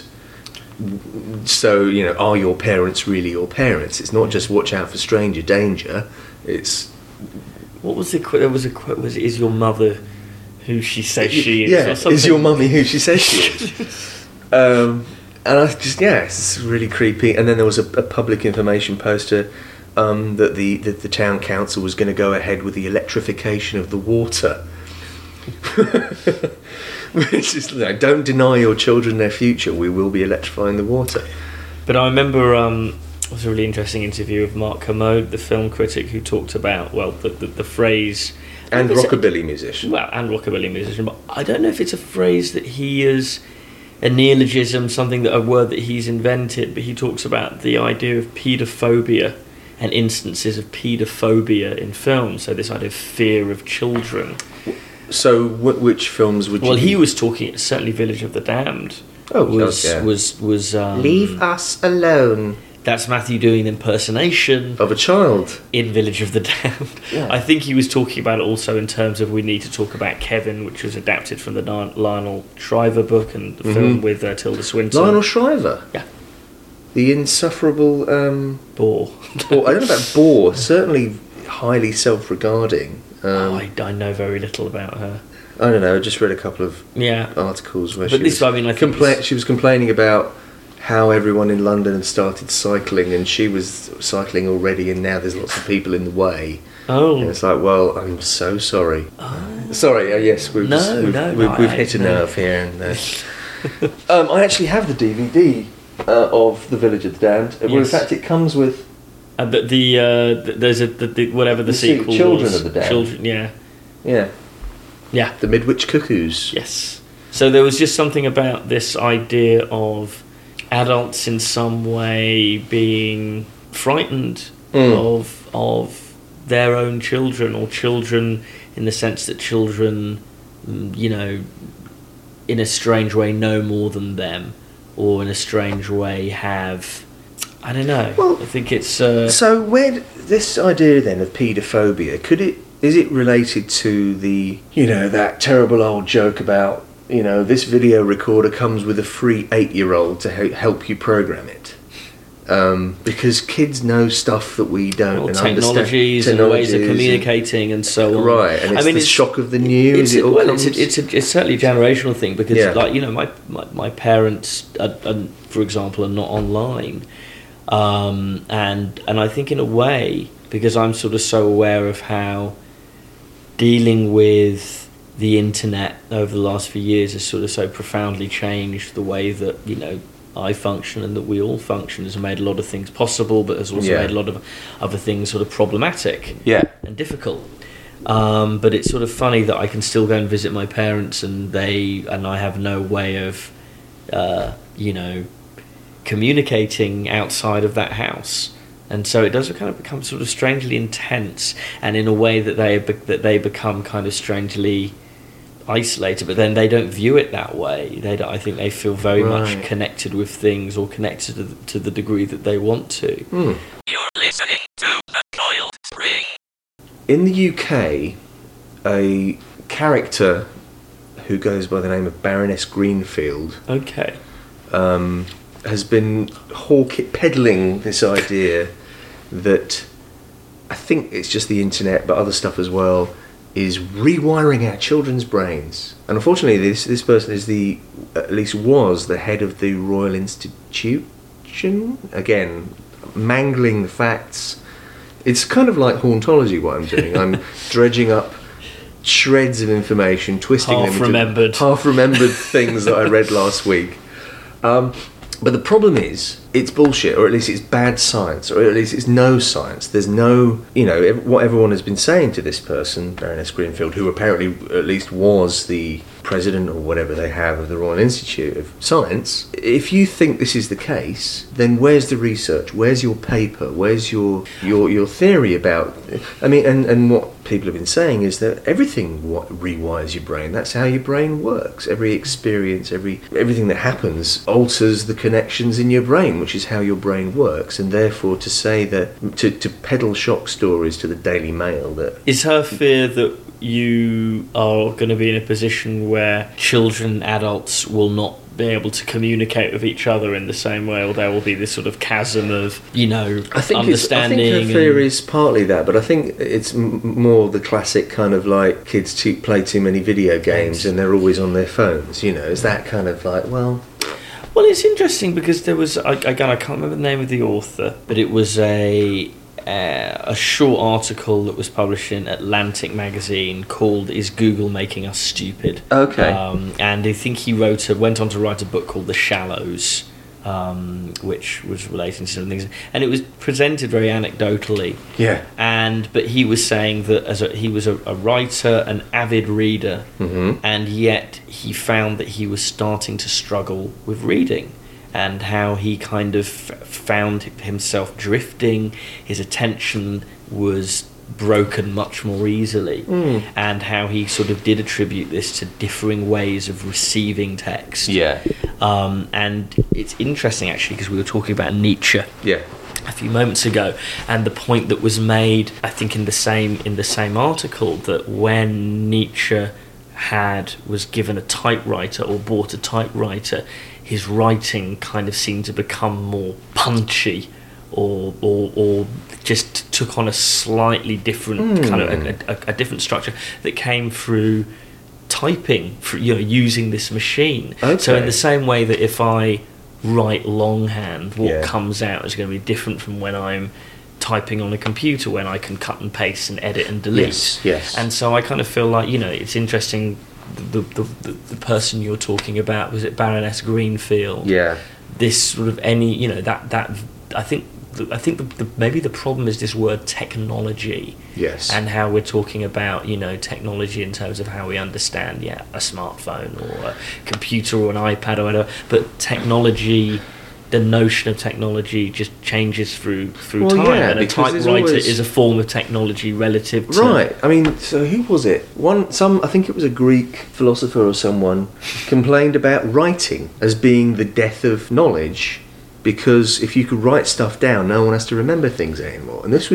so, you know, are your parents really your parents? It's not just watch out for stranger danger. It's What was the quote? There was a quote. Was it, is your mother who she says she is? yeah, or something? is your mummy who she says she is? um, and I just yeah, it's really creepy. And then there was a, a public information poster um, that the that the town council was going to go ahead with the electrification of the water. Which is, you know, don't deny your children their future. We will be electrifying the water. But I remember um, it was a really interesting interview of Mark Kermode, the film critic, who talked about, well, the the, the phrase And was it- rockabilly musician. well, and rockabilly musician. But I don't know if it's a phrase that he is a neologism, something that a word that he's invented. But he talks about the idea of paedophobia and instances of paedophobia in film. So this idea of fear of children. So, wh- which films would you? Well, he was talking certainly Village of the Damned. Oh, was yeah. was was um, Leave us alone. That's Matthew doing an impersonation Of a child. in Village of the Damned. Yeah. I think he was talking about it also in terms of we need to talk about Kevin, which was adapted from the Li- Lionel Shriver book and the Mhm. film with uh, Tilda Swinton. Lionel Shriver. Yeah. The insufferable. Um, Bore. bore, I don't know about bore. Certainly highly self-regarding. Um, Oh, I, I know very little about her. I don't know. I just read a couple of Yeah. articles where But she this, was I mean, I think compla- this- she was complaining about how everyone in London had started cycling, and she was cycling already, and now there's lots of people in the way. Oh. And it's like, well, I'm so sorry. Sorry. Uh, yes, we've No, just, we've, no, we've, no, we've I- hit a no. nerve here. And uh, um, I actually have the D V D uh, of The Village of the Damned. Well, in Yes. fact, it comes with. Uh, the, the, uh, th- there's a the, the, whatever the, The se- sequel Children was. of the Damned. Children, yeah. Yeah, Yeah. The Midwich Cuckoos. Yes. So there was just something about this idea of adults in some way being frightened Mm. of of their own children, or children in the sense that children, mm, you know, in a strange way know more than them, or in a strange way have, I don't know. Well, I think it's uh, So where d- this idea then of paedophobia, could it is it related to the, you know, that terrible old joke about, you know, this video recorder comes with a free eight-year-old to he- help you program it? Um, because kids know stuff that we don't Well, and technologies understand. and ways of Technologies communicating and, and so on. Right, and it's I mean, the it's, shock of the new. It's, as it all well, comes. it's, a, it's, a, it's certainly a generational thing because, Yeah. like, you know, my my, my parents, are, are, for example, are not online, um, and and I think in a way because I'm sort of so aware of how dealing with the internet over the last few years has sort of so profoundly changed the way that, you know, I function and that we all function, has made a lot of things possible, but has also Yeah. made a lot of other things sort of problematic Yeah. and difficult. Um, but it's sort of funny that I can still go and visit my parents, and they and I have no way of, uh, you know, communicating outside of that house. And so it does kind of become sort of strangely intense, and in a way that they that they become kind of strangely isolated, but then they don't view it that way. They don't, I think they feel very Right. much connected with things, or connected to the, to the degree that they want to. Hmm. You're listening to The Coiled Spring. In the U K, a character who goes by the name of Baroness Greenfield Okay. um, has been hawk- peddling this idea that, I think it's just the internet, but other stuff as well, is rewiring our children's brains. And unfortunately, this this person is the, at least was, the head of the Royal Institution. Again, mangling the facts. It's kind of like hauntology what I'm doing. I'm dredging up shreds of information, twisting them into Half-remembered. half-remembered things that I read last week. Um, but the problem is, it's bullshit, or at least it's bad science, or at least it's no science. There's no, you know, ev- what everyone has been saying to this person, Baroness Greenfield, who apparently at least was the president or whatever they have of the Royal Institute of Science. If you think this is the case, then where's the research? Where's your paper? Where's your your, your theory about... I mean, and, and what people have been saying is that everything what rewires your brain. That's how your brain works. Every experience, every everything that happens alters the connections in your brain, which is how your brain works. And therefore, to say that, to, to peddle shock stories to the Daily Mail that... Is her fear that you are going to be in a position where children, adults will not be able to communicate with each other in the same way, or there will be this sort of chasm of, you know, I think understanding? It's, I think her fear and- is partly that, but I think it's m- more the classic kind of like kids too, play too many video games and they're always on their phones. You know, is that kind of like, well... Well, it's interesting because there was, I- again, I can't remember the name of the author, but it was a uh, a short article that was published in Atlantic magazine called "Is Google Making Us Stupid?" Okay. Um, and I think he wrote, a, went on to write a book called "The Shallows," um, which was relating to some things, and it was presented very anecdotally. Yeah. And but he was saying that as a, he was a, a writer, an avid reader, Mhm. and yet he found that he was starting to struggle with reading, and how he kind of f- found himself drifting. His attention was broken much more easily, Mm. and how he sort of did attribute this to differing ways of receiving text. Yeah. Um, and it's interesting actually because we were talking about Nietzsche Yeah. a few moments ago, and the point that was made, I think, in the same in the same article, that when Nietzsche had was given a typewriter or bought a typewriter, his writing kind of seemed to become more punchy, or or, or just took on a slightly different Mm. kind of a, a, a different structure that came through typing, for, you know, using this machine. So in Okay. the same way that if I write longhand, what Yeah. comes out is going to be different from when I'm typing on a computer, when I can cut and paste and edit and delete. Yes, yes. And so I kind of feel like, you know, it's interesting. The the, the, the person you're talking about, was it Baroness Greenfield? Yeah. This sort of any, you know, that that I think I think the, the, maybe the problem is this word technology. Yes. And how we're talking about, you know, technology in terms of how we understand, yeah, a smartphone or a computer or an iPad or whatever. But technology, the notion of technology just changes through through Well, time, yeah, and a because there's typewriter always- is a form of technology relative to... Right. I mean, so who was it? One, some, I think it was a Greek philosopher or someone complained about writing as being the death of knowledge, because if you could write stuff down, no one has to remember things anymore. And this was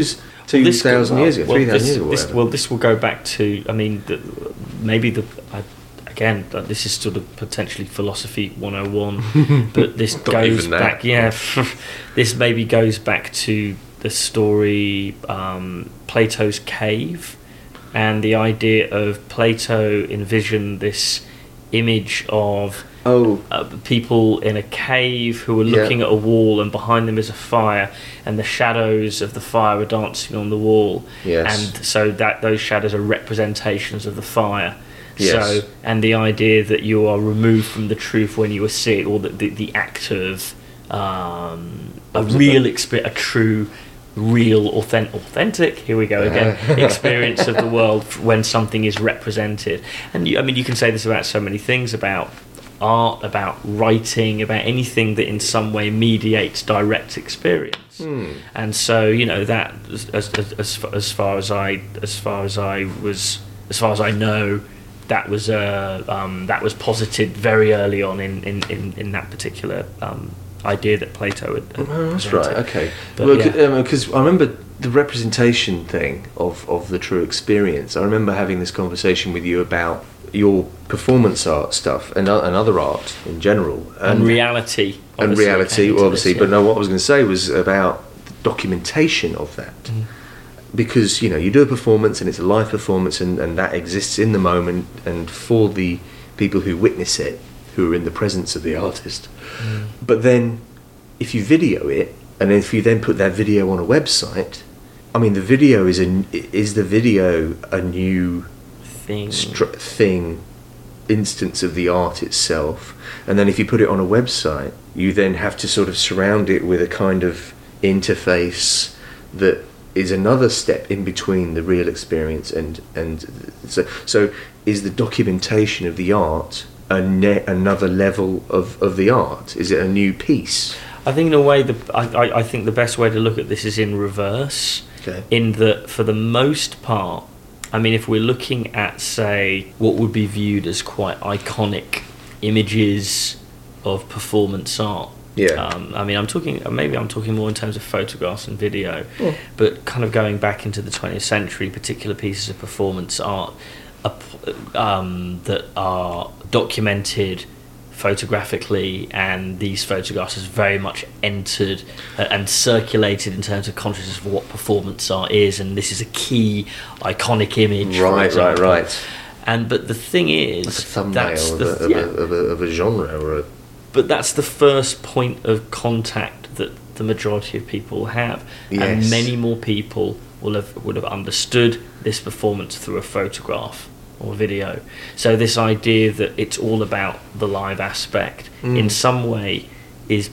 two This could- thousand well- years ago, well, three thousand this- years ago, or this- whatever. Well, this will go back to. I mean, the, maybe the. I, Again, uh, this is sort of potentially philosophy one oh one, but this Not goes even that. back. Yeah, this maybe goes back to the story um, Plato's cave, and the idea of Plato envisioned this image of Oh, uh, people in a cave who are Yeah. looking at a wall, and behind them is a fire, and the shadows of the fire are dancing on the wall. Yes. And so that those shadows are representations of the fire. Yes. So, and the idea that you are removed from the truth when you are seeing, or the, the, the act of um, a What's it real experience, a true, real, authentic, authentic, here we go again, experience of the world when something is represented. And you, I mean, you can say this about so many things, about art, about writing, about anything that in some way mediates direct experience. Hmm. And so, you know, that as, as, as, far, as far as I as far as I was as far as I know, that was uh, um, that was posited very early on in, in, in, in that particular um, idea that Plato had. had Oh, that's presented. right. Okay. But, Well, yeah. because I remember the representation thing of, of the true experience. I remember having this conversation with you about your performance art stuff and o- and other art in general, And reality. and obviously, reality, came into obviously. this, But yeah. no, what I was going to say was about the documentation of that. Mm. Because, you know, you do a performance and it's a live performance, and, and that exists in the moment and for the people who witness it, who are in the presence of the artist. Mm. But then if you video it, and if you then put that video on a website, I mean, the video is a, is the video a new thing. str- thing, instance of the art itself, and then if you put it on a website, you then have to sort of surround it with a kind of interface that is another step in between the real experience and and so so is the documentation of the art a ne- another level of, of the art? Is it a new piece? I think in a way, the I, I, I think the best way to look at this is in reverse. Okay. In that, for the most part, I mean, if we're looking at, say, what would be viewed as quite iconic images of performance art. Yeah. Um, I mean, I'm talking, maybe I'm talking more in terms of photographs and video, Yeah. but kind of going back into the twentieth century, particular pieces of performance art uh, um, that are documented photographically, and these photographs has very much entered uh, and circulated in terms of consciousness of what performance art is, and this is a key iconic image. for Right, right, example. right. And but the thing is, Like a thumbnail that's of, the, a, of, yeah, a, of, a, of a genre or a but that's the first point of contact that the majority of people have, Yes. and many more people will have would have understood this performance through a photograph or video. So this idea that it's all about the live aspect Mm. in some way is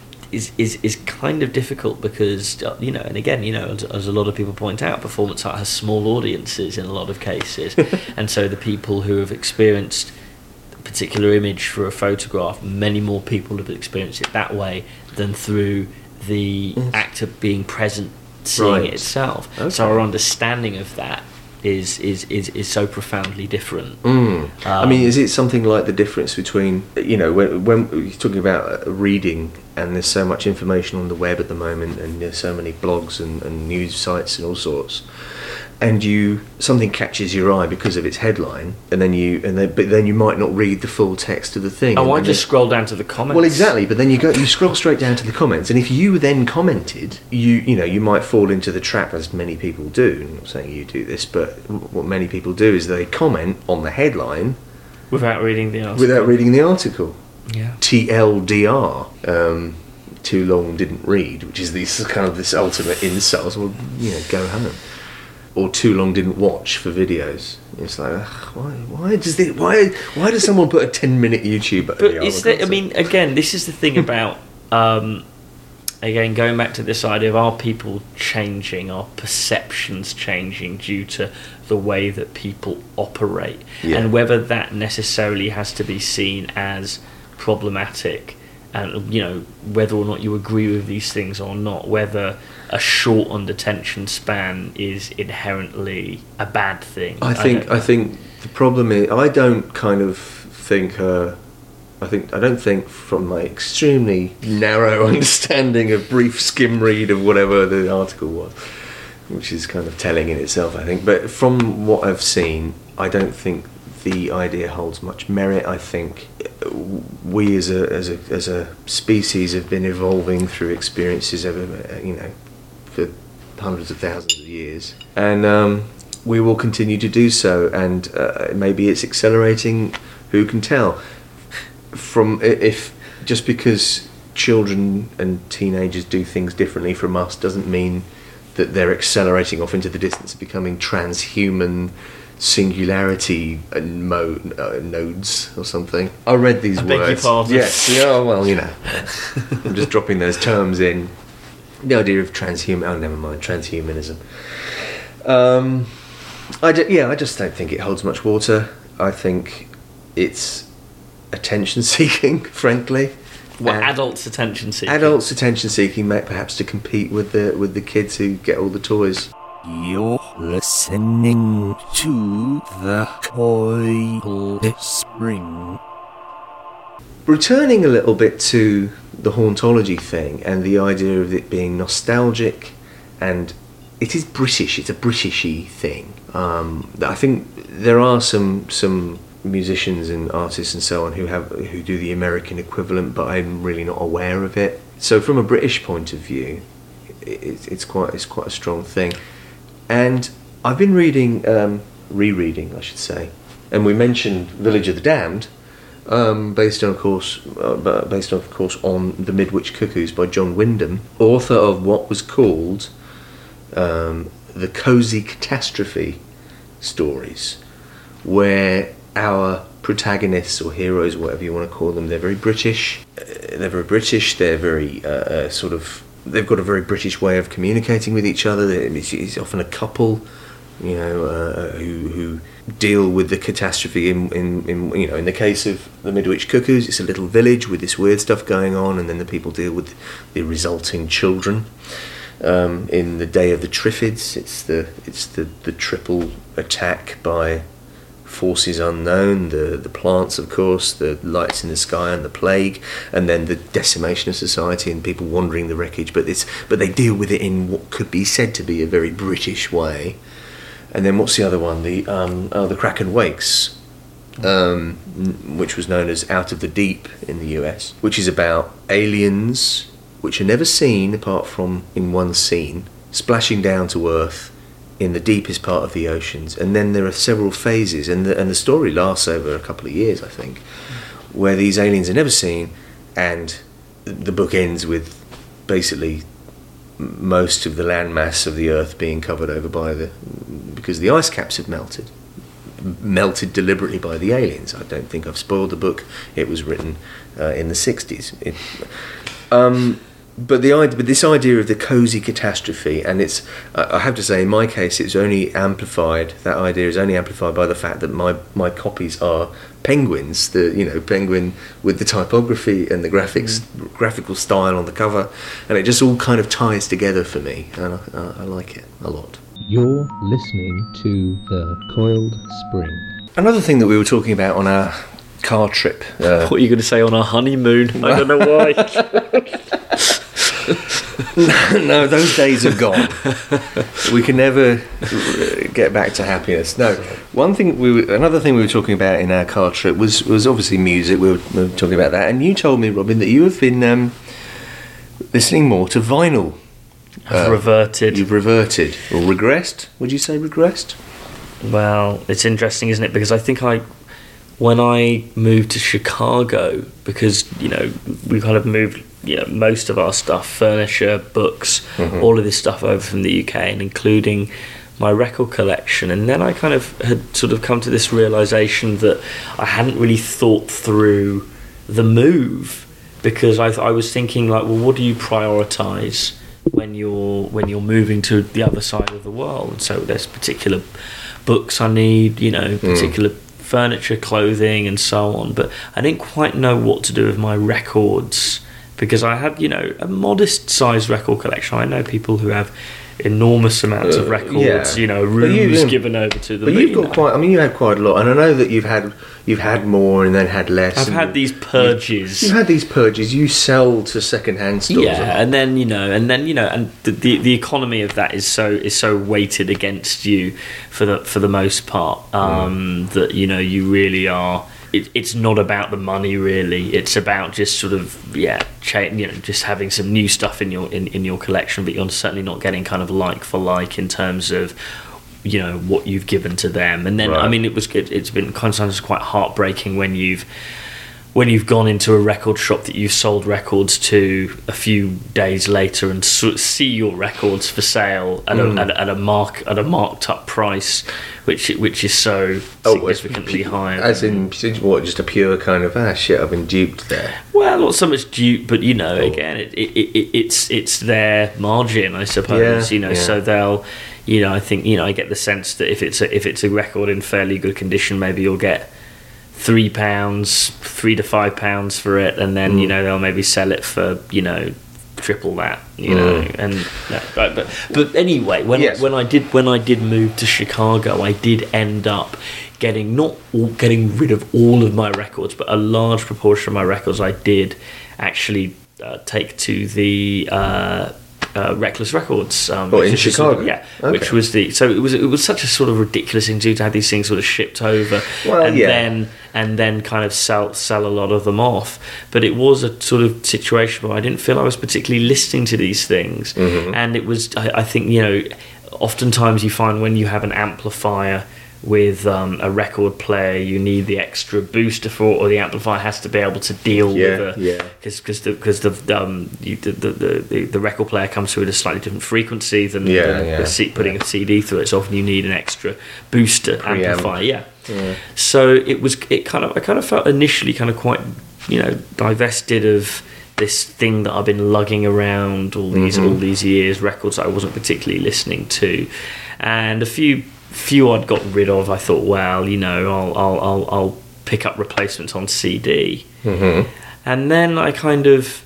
is is is kind of difficult, because uh, you know, and again, you know, as, as a lot of people point out, performance art has small audiences in a lot of cases, and so the people who have experienced a particular image for a photograph, many more people have experienced it that way than through the Yes. act of being present, seeing Right. it itself. Okay. So our understanding of that is is is, is so profoundly different. Mm. I Um, mean, is it something like the difference between, you know, when, when you're talking about uh, reading, and there's so much information on the web at the moment, and there's so many blogs and, and news sites and all sorts, and you something catches your eye because of its headline, and then you and then but then you might not read the full text of the thing. Oh, and I then- just scroll down to the comments. Well, exactly, but then you go, you scroll straight down to the comments, and if you then commented, you you know, you might fall into the trap, as many people do. I'm not saying you do this, but what many people do is they comment on the headline without reading the article. without reading the article. Yeah. T L D R, um, too long didn't read, which is this kind of this ultimate insult. Well, you know, go home. Or too long didn't watch for videos. It's like, ugh, why? Why does this, Why? Why does someone put a ten-minute YouTube? But video is on that? I content? mean, again, this is the thing about. Um, again, going back to this idea of are people changing, are perceptions changing due to the way that people operate, Yeah. and whether that necessarily has to be seen as problematic, and you know, whether or not you agree with these things or not, whether a shortened attention span is inherently a bad thing. I think don't I, know. think the problem is I don't kind of think uh, I think I don't think from my extremely narrow understanding of brief skim read of whatever the article was which is kind of telling in itself, I think. But from what I've seen, I don't think the idea holds much merit. I think we as a as a as a species have been evolving through experiences over, you know, for hundreds of thousands of years, and um, we will continue to do so. And uh, maybe it's accelerating. Who can tell? From if just because children and teenagers do things differently from us doesn't mean that they're accelerating off into the distance, becoming transhuman singularity mode uh, nodes or something. I read these I words. beg your pardon. Yes. Yeah. Well, you know, I'm just dropping those terms in. The idea of transhuman. Oh, never mind. Transhumanism. Um, I d- yeah. I just don't think it holds much water. I think it's attention seeking, frankly. What, And adults' attention seeking? Adults attention seeking, perhaps to compete with the with the kids who get all the toys. You're listening to the Coiled Spring. Returning a little bit to the hauntology thing and the idea of it being nostalgic, and it is British. It's a Britishy thing. Um, I think there are some some musicians and artists and so on who have who do the American equivalent, but I'm really not aware of it. So from a British point of view, it, it's quite it's quite a strong thing. And I've been reading, um, rereading, I should say, and we mentioned Village of the Damned, um, based on, of course, uh, based on, of course, on The Midwich Cuckoos by John Wyndham, author of what was called um, the Cozy Catastrophe stories, where our protagonists or heroes, whatever you want to call them, they're very British. Uh, they're very British. They're very uh, uh, sort of. They've got a very British way of communicating with each other. It's, it's often a couple, you know, uh, who who deal with the catastrophe. In, in, in you know, in the case of the Midwich Cuckoos, it's a little village with this weird stuff going on, and then the people deal with the resulting children. Um, in the Day of the Triffids, it's the it's the, the triple attack by forces unknown, the the plants, of course, the lights in the sky, and the plague, and then the decimation of society and people wandering the wreckage. But it's but they deal with it in what could be said to be a very British way. And then what's the other one? The um, oh, the Kraken Wakes, um, which was known as Out of the Deep in the U S, which is about aliens which are never seen apart from in one scene, splashing down to Earth in the deepest part of the oceans. And then there are several phases, and the, and the story lasts over a couple of years, I think, where these aliens are never seen, and the book ends with basically most of the landmass of the Earth being covered over by the because the ice caps have melted melted deliberately by the aliens. I don't think I've spoiled the book. It was written uh, in the sixties. It, um, But the idea, but this idea of the cozy catastrophe, and it's, I have to say, in my case, it's only amplified. That idea is only amplified by the fact that my, my copies are penguins. The you know penguin with the typography and the graphics, mm. graphical style on the cover, and it just all kind of ties together for me, and I, I like it a lot. You're listening to the Coiled Spring. Another thing that we were talking about on our car trip. Uh, What are you going to say on our honeymoon? I don't know why. No, those days are gone. We can never get back to happiness. No, one thing we were, another thing we were talking about in our car trip was was obviously music. We were, we were talking about that, and you told me, Robin, that you have been um, listening more to vinyl. I've Uh, reverted. You've reverted or regressed? Would you say regressed? Well, it's interesting, isn't it? Because I think I, when I moved to Chicago, because, you know, we kind of moved, you know, most of our stuff, furniture, books, mm-hmm. all of this stuff over from the U K, and including my record collection. And then I kind of had sort of come to this realisation that I hadn't really thought through the move, because I, I was thinking, like, well, what do you prioritise when you're when you're moving to the other side of the world? And so there's particular books I need, you know, particular mm. furniture, clothing, and so on. But I didn't quite know what to do with my records, because I had, you know, a modest-sized record collection. I know people who have enormous amounts of Uh, records, yeah. you know, But you- rooms you- given over to them. But you've you got know, quite. I mean, you had quite a lot, and I know that you've had you've had more and then had less. I've and had you- these purges. You've had these purges. You sell to second-hand stores. Yeah, and then you know, and then you know, and the, the the economy of that is so is so weighted against you for the for the most part um, Mm. that you know you really are. It, it's not about the money really. It's about just sort of yeah, cha- you know, just having some new stuff in your in, in your collection, but you're certainly not getting kind of like for like in terms of you know what you've given to them. And then Right. I mean, it was it, it's been kind of sometimes quite heartbreaking when you've. when you've gone into a record shop that you've sold records to a few days later and sort of see your records for sale at, Mm. a, at, a, at a mark at a marked up price, which which is so Oh, significantly higher. As in, what? Just a pure kind of ah shit. I've been duped there. Well, not so much dupe, but you know, Oh. again, it, it, it, it's it's their margin, I suppose. Yeah, you know, yeah. so they'll, you know, I think you know, I get the sense that if it's a, if it's a record in fairly good condition, maybe you'll get three pounds, three to five pounds for it, and then Mm. you know they'll maybe sell it for you know triple that, you Mm. know. And no, but, but but anyway, when Yes. I, when I did when I did move to Chicago, I did end up getting not all, getting rid of all of my records, but a large proportion of my records I did actually uh, take to the. Uh, Uh, Reckless Records, um, Oh, which in is a sort of- Chicago? yeah, Okay. which was the so it was it was such a sort of ridiculous thing to do to have these things sort of shipped over, Well, and yeah. then and then kind of sell sell a lot of them off. But it was a sort of situation where I didn't feel I was particularly listening to these things, Mhm. and it was I, I think you know, oftentimes you find when you have an amplifier with um, a record player, you need the extra booster for it, or the amplifier has to be able to deal Yeah, with a yeah. because the because the, um, you, the, the the the record player comes through at a slightly different frequency than, Yeah, than yeah, the C, putting a C D through it. So often you need an extra booster Preamp. amplifier. Yeah. Yeah. So it was it kind of I kind of felt initially kind of quite you know divested of this thing that I've been lugging around all these Mhm. all these years, records that I wasn't particularly listening to, and a few few I'd got rid of. I thought, well, you know, I'll I'll I'll, I'll pick up replacements on C D. Mm-hmm. And then I kind of,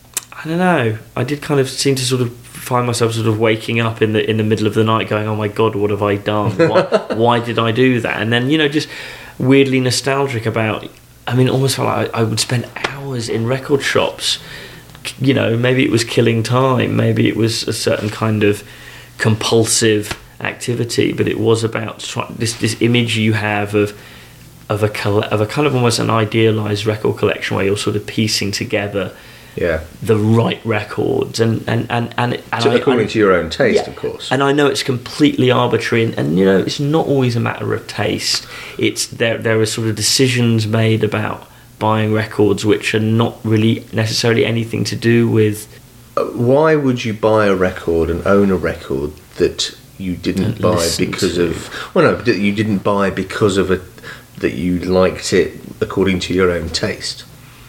I don't know, I did kind of seem to sort of find myself sort of waking up in the in the middle of the night going, oh my God, what have I done? Why, why did I do that? And then, you know, just weirdly nostalgic about, I mean, almost felt like I, I would spend hours in record shops. You know, maybe it was killing time, maybe it was a certain kind of compulsive activity, but it was about try, this this image you have of of a coll- of a kind of almost an idealized record collection where you're sort of piecing together Yeah. the right records and and and and, it- and So I- according I- to your own taste, yeah. of course. And I know it's completely arbitrary, and, and you know it's not always a matter of taste. It's there there are sort of decisions made about buying records which are not really necessarily anything to do with Uh, Why would you buy a record and own a record that you didn't And buy listen because to. of? Well, no, that you didn't buy because of a that you liked it according to your own taste.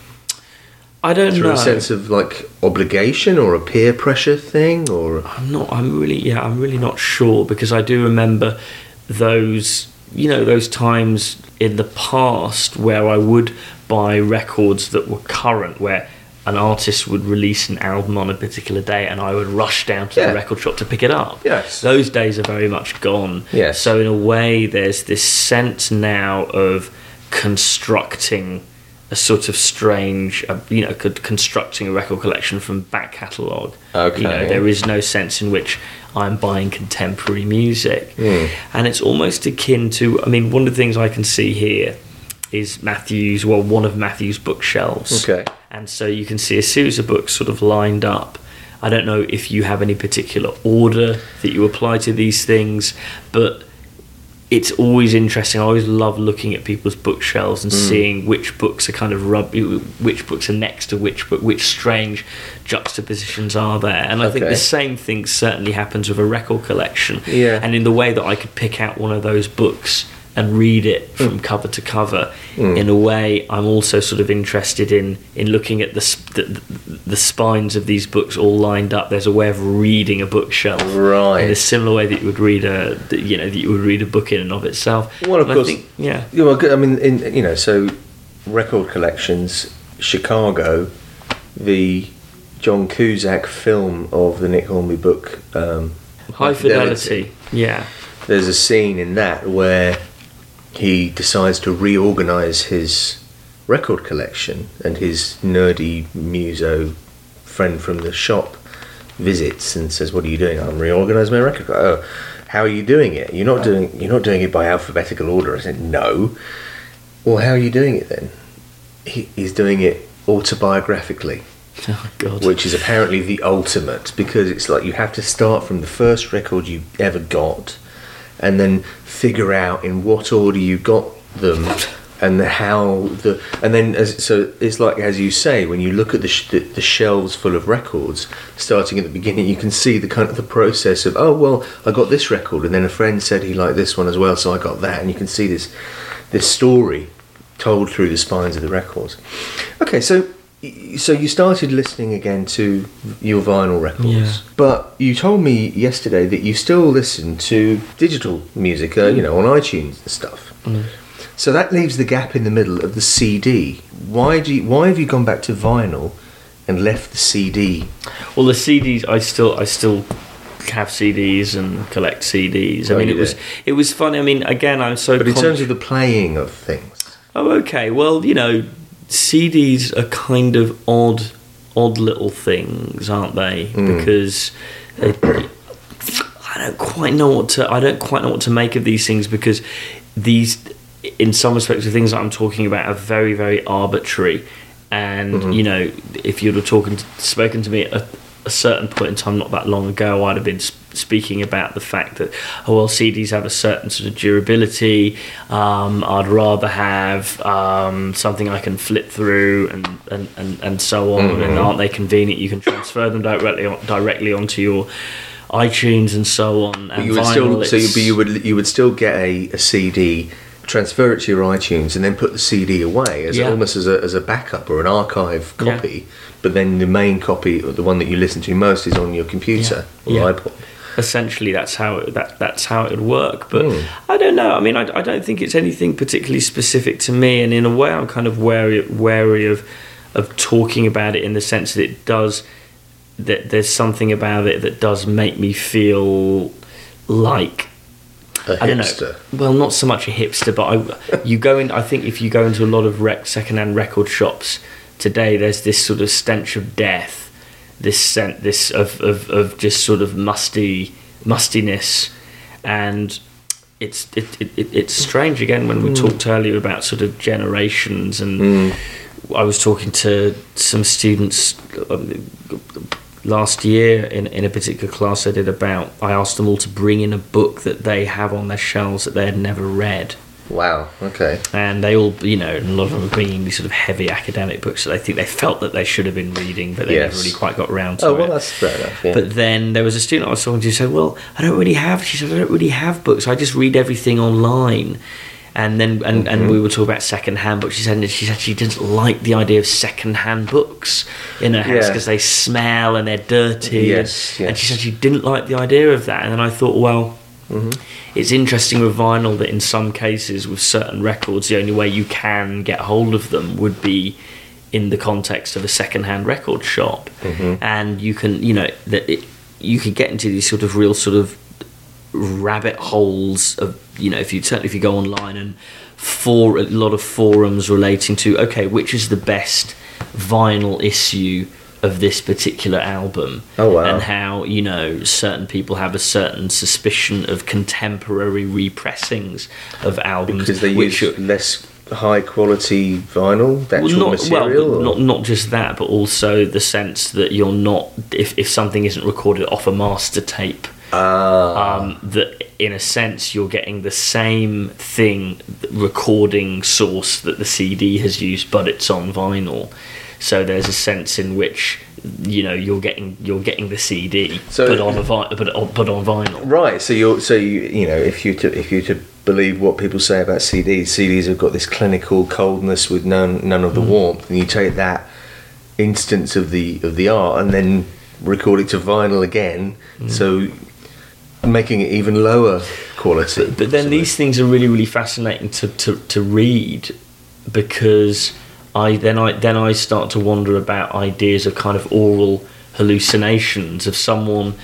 I don't Through know. a sense of like obligation or a peer pressure thing, or I'm not. I'm really. Yeah, I'm really not sure because I do remember those. You know, those times in the past where I would buy records that were current, where an artist would release an album on a particular day, and I would rush down to Yeah. the record shop to pick it up. Yes. Those days are very much gone. Yes. So in a way, there's this sense now of constructing a sort of strange, uh, you know, co- constructing a record collection from back catalogue. Okay. You know, there is no sense in which I'm buying contemporary music. Mm. And it's almost akin to, I mean, one of the things I can see here is Matthew's, well, one of Matthew's bookshelves. Okay. And so you can see a series of books sort of lined up. I don't know if you have any particular order that you apply to these things, but it's always interesting. I always love looking at people's bookshelves and Mm. seeing which books are kind of rub, which books are next to which book, which strange juxtapositions are there. And I think Okay. the same thing certainly happens with a record collection. Yeah. And in the way that I could pick out one of those books and read it from cover to cover, Mm. in a way, I'm also sort of interested in in looking at the, sp- the the spines of these books all lined up. There's a way of reading a bookshelf Right. in a similar way that you would read a that, you know that you would read a book in and of itself. Well, of And I course. think- yeah. Yeah, well, good- I mean, in, you know, so record collections, Chicago, the John Cusack film of the Nick Hornby book, um, High Fidelity. Yeah. There's a scene in that where he decides to reorganise his record collection, and his nerdy muso friend from the shop visits and says, "What are you doing?" "I'm reorganising my record." "Oh, how are you doing it? You're not doing you're not doing it by alphabetical order." I said, "No." "Well, how are you doing it then?" He, he's doing it autobiographically. Oh God. Which is apparently the ultimate, because it's like you have to start from the first record you ever got, and then figure out in what order you got them, and how the and then as so it's like, as you say, when you look at the, sh- the the shelves full of records, starting at the beginning, you can see the kind of the process of, oh well, I got this record, and then a friend said he liked this one as well, so I got that, and you can see this this story told through the spines of the records. Okay, so. So you started listening again to your vinyl records, yeah. But you told me yesterday that you still listen to digital music, uh, you know, on iTunes and stuff. Mm. So that leaves the gap in the middle of the C D. Why do you, why have you gone back to vinyl and left the C D? Well, the C Ds, I still, I still have C Ds and collect C Ds. I Oh, mean, you it was, do? it was funny. I mean, again, I'm so. But in con- terms of the playing of things, oh, okay. Well, you know. C Ds are kind of odd, odd little things, aren't they? Mm. Because they, I don't quite know what to. I don't quite know what to make of these things, because these, in some respects, the things that I'm talking about are very, very arbitrary. And Mm-hmm. you know, if you'd have talking, to, spoken to me at a, a certain point in time, not that long ago, I'd have been sp- speaking about the fact that, oh well, C Ds have a certain sort of durability. Um, I'd rather have um, something I can flip through, and and, and, and so on. Mm-hmm. And aren't they convenient? You can transfer them directly on, directly onto your iTunes and so on. And but you would vinyl, still so you, it's- but you would you would still get a, a C D, transfer it to your iTunes, and then put the C D away as Yeah. almost as a as a backup or an archive Yeah. copy. But then the main copy, or the one that you listen to most, is on your computer Yeah. or Yeah. iPod. Essentially, that's how it, that that's how it would work. But Mm. I don't know. I mean, I, I don't think it's anything particularly specific to me. And in a way, I'm kind of wary wary of of talking about it, in the sense that it does that there's something about it that does make me feel like, A I don't know. hipster. Well, not so much a hipster, but I, you go in. I think if you go into a lot of rec, second-hand record shops today, there's this sort of stench of death, this scent, this of, of, of just sort of musty mustiness, and it's it, it, it it's strange again when we Mm. talked earlier about sort of generations, and Mm. I was talking to some students um, last year in, in a particular class I did about, I asked them all to bring in a book that they have on their shelves that they had never read. Wow. Okay. And they all, you know, and a lot of them are bringing these sort of heavy academic books that they think they felt that they should have been reading, but they Yes. never really quite got round to Oh it. well, that's fair enough. Yeah. But then there was a student I was talking to who said, well, I don't really have, she said, I don't really have books. I just read everything online. And then, and, and we were talking about second-hand books. She said she said she didn't like the idea of second-hand books in her house Yeah. because they smell and they're dirty. Yes, and, and yes. she said she didn't like the idea of that. And then I thought, well, it's interesting with vinyl that in some cases with certain records, the only way you can get hold of them would be in the context of a second-hand record shop. And you can, you know, that it, you could get into these sort of real sort of rabbit holes of, you know, if you certainly if you go online, and for a lot of forums relating to, okay, which is the best vinyl issue of this particular album. Oh, wow. And how, you know, certain people have a certain suspicion of contemporary repressings of albums because they which use are- less high quality vinyl, the actual not, material. well, or- not not just that, but also the sense that you're not, if if something isn't recorded off a master tape, Ah. um, that in a sense you're getting the same thing, recording source that the C D has used, but it's on vinyl. So there's a sense in which, you know, you're getting you're getting the C D, So- but on a vi- but on, but on vinyl. Right, so you're so you you know if you to if you to believe what people say about C Ds, C Ds have got this clinical coldness with none none of the warmth, and you take that instance of the of the art and then record it to vinyl again, so making it even lower quality. But then these things are really, really fascinating to, to, to read, because I then I then I start to wonder about ideas of kind of oral hallucinations of someone,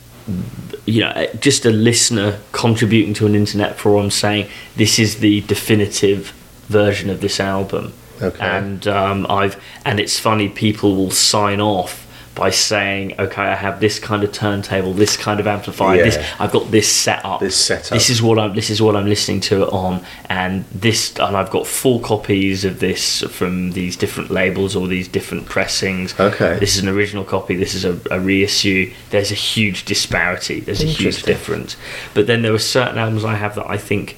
you know, just a listener contributing to an internet forum saying this is the definitive version of this album. Okay. And um, I've and it's funny, people will sign off by saying, okay, I have this kind of turntable, this kind of amplifier, Yeah. this I've got this set up. This setup. This is what I'm this is what I'm listening to it on, and this and I've got four copies of this from these different labels or these different pressings. Okay. This is an original copy, this is a, a reissue. There's a huge disparity. There's a huge Interesting. difference. But then there are certain albums I have that I think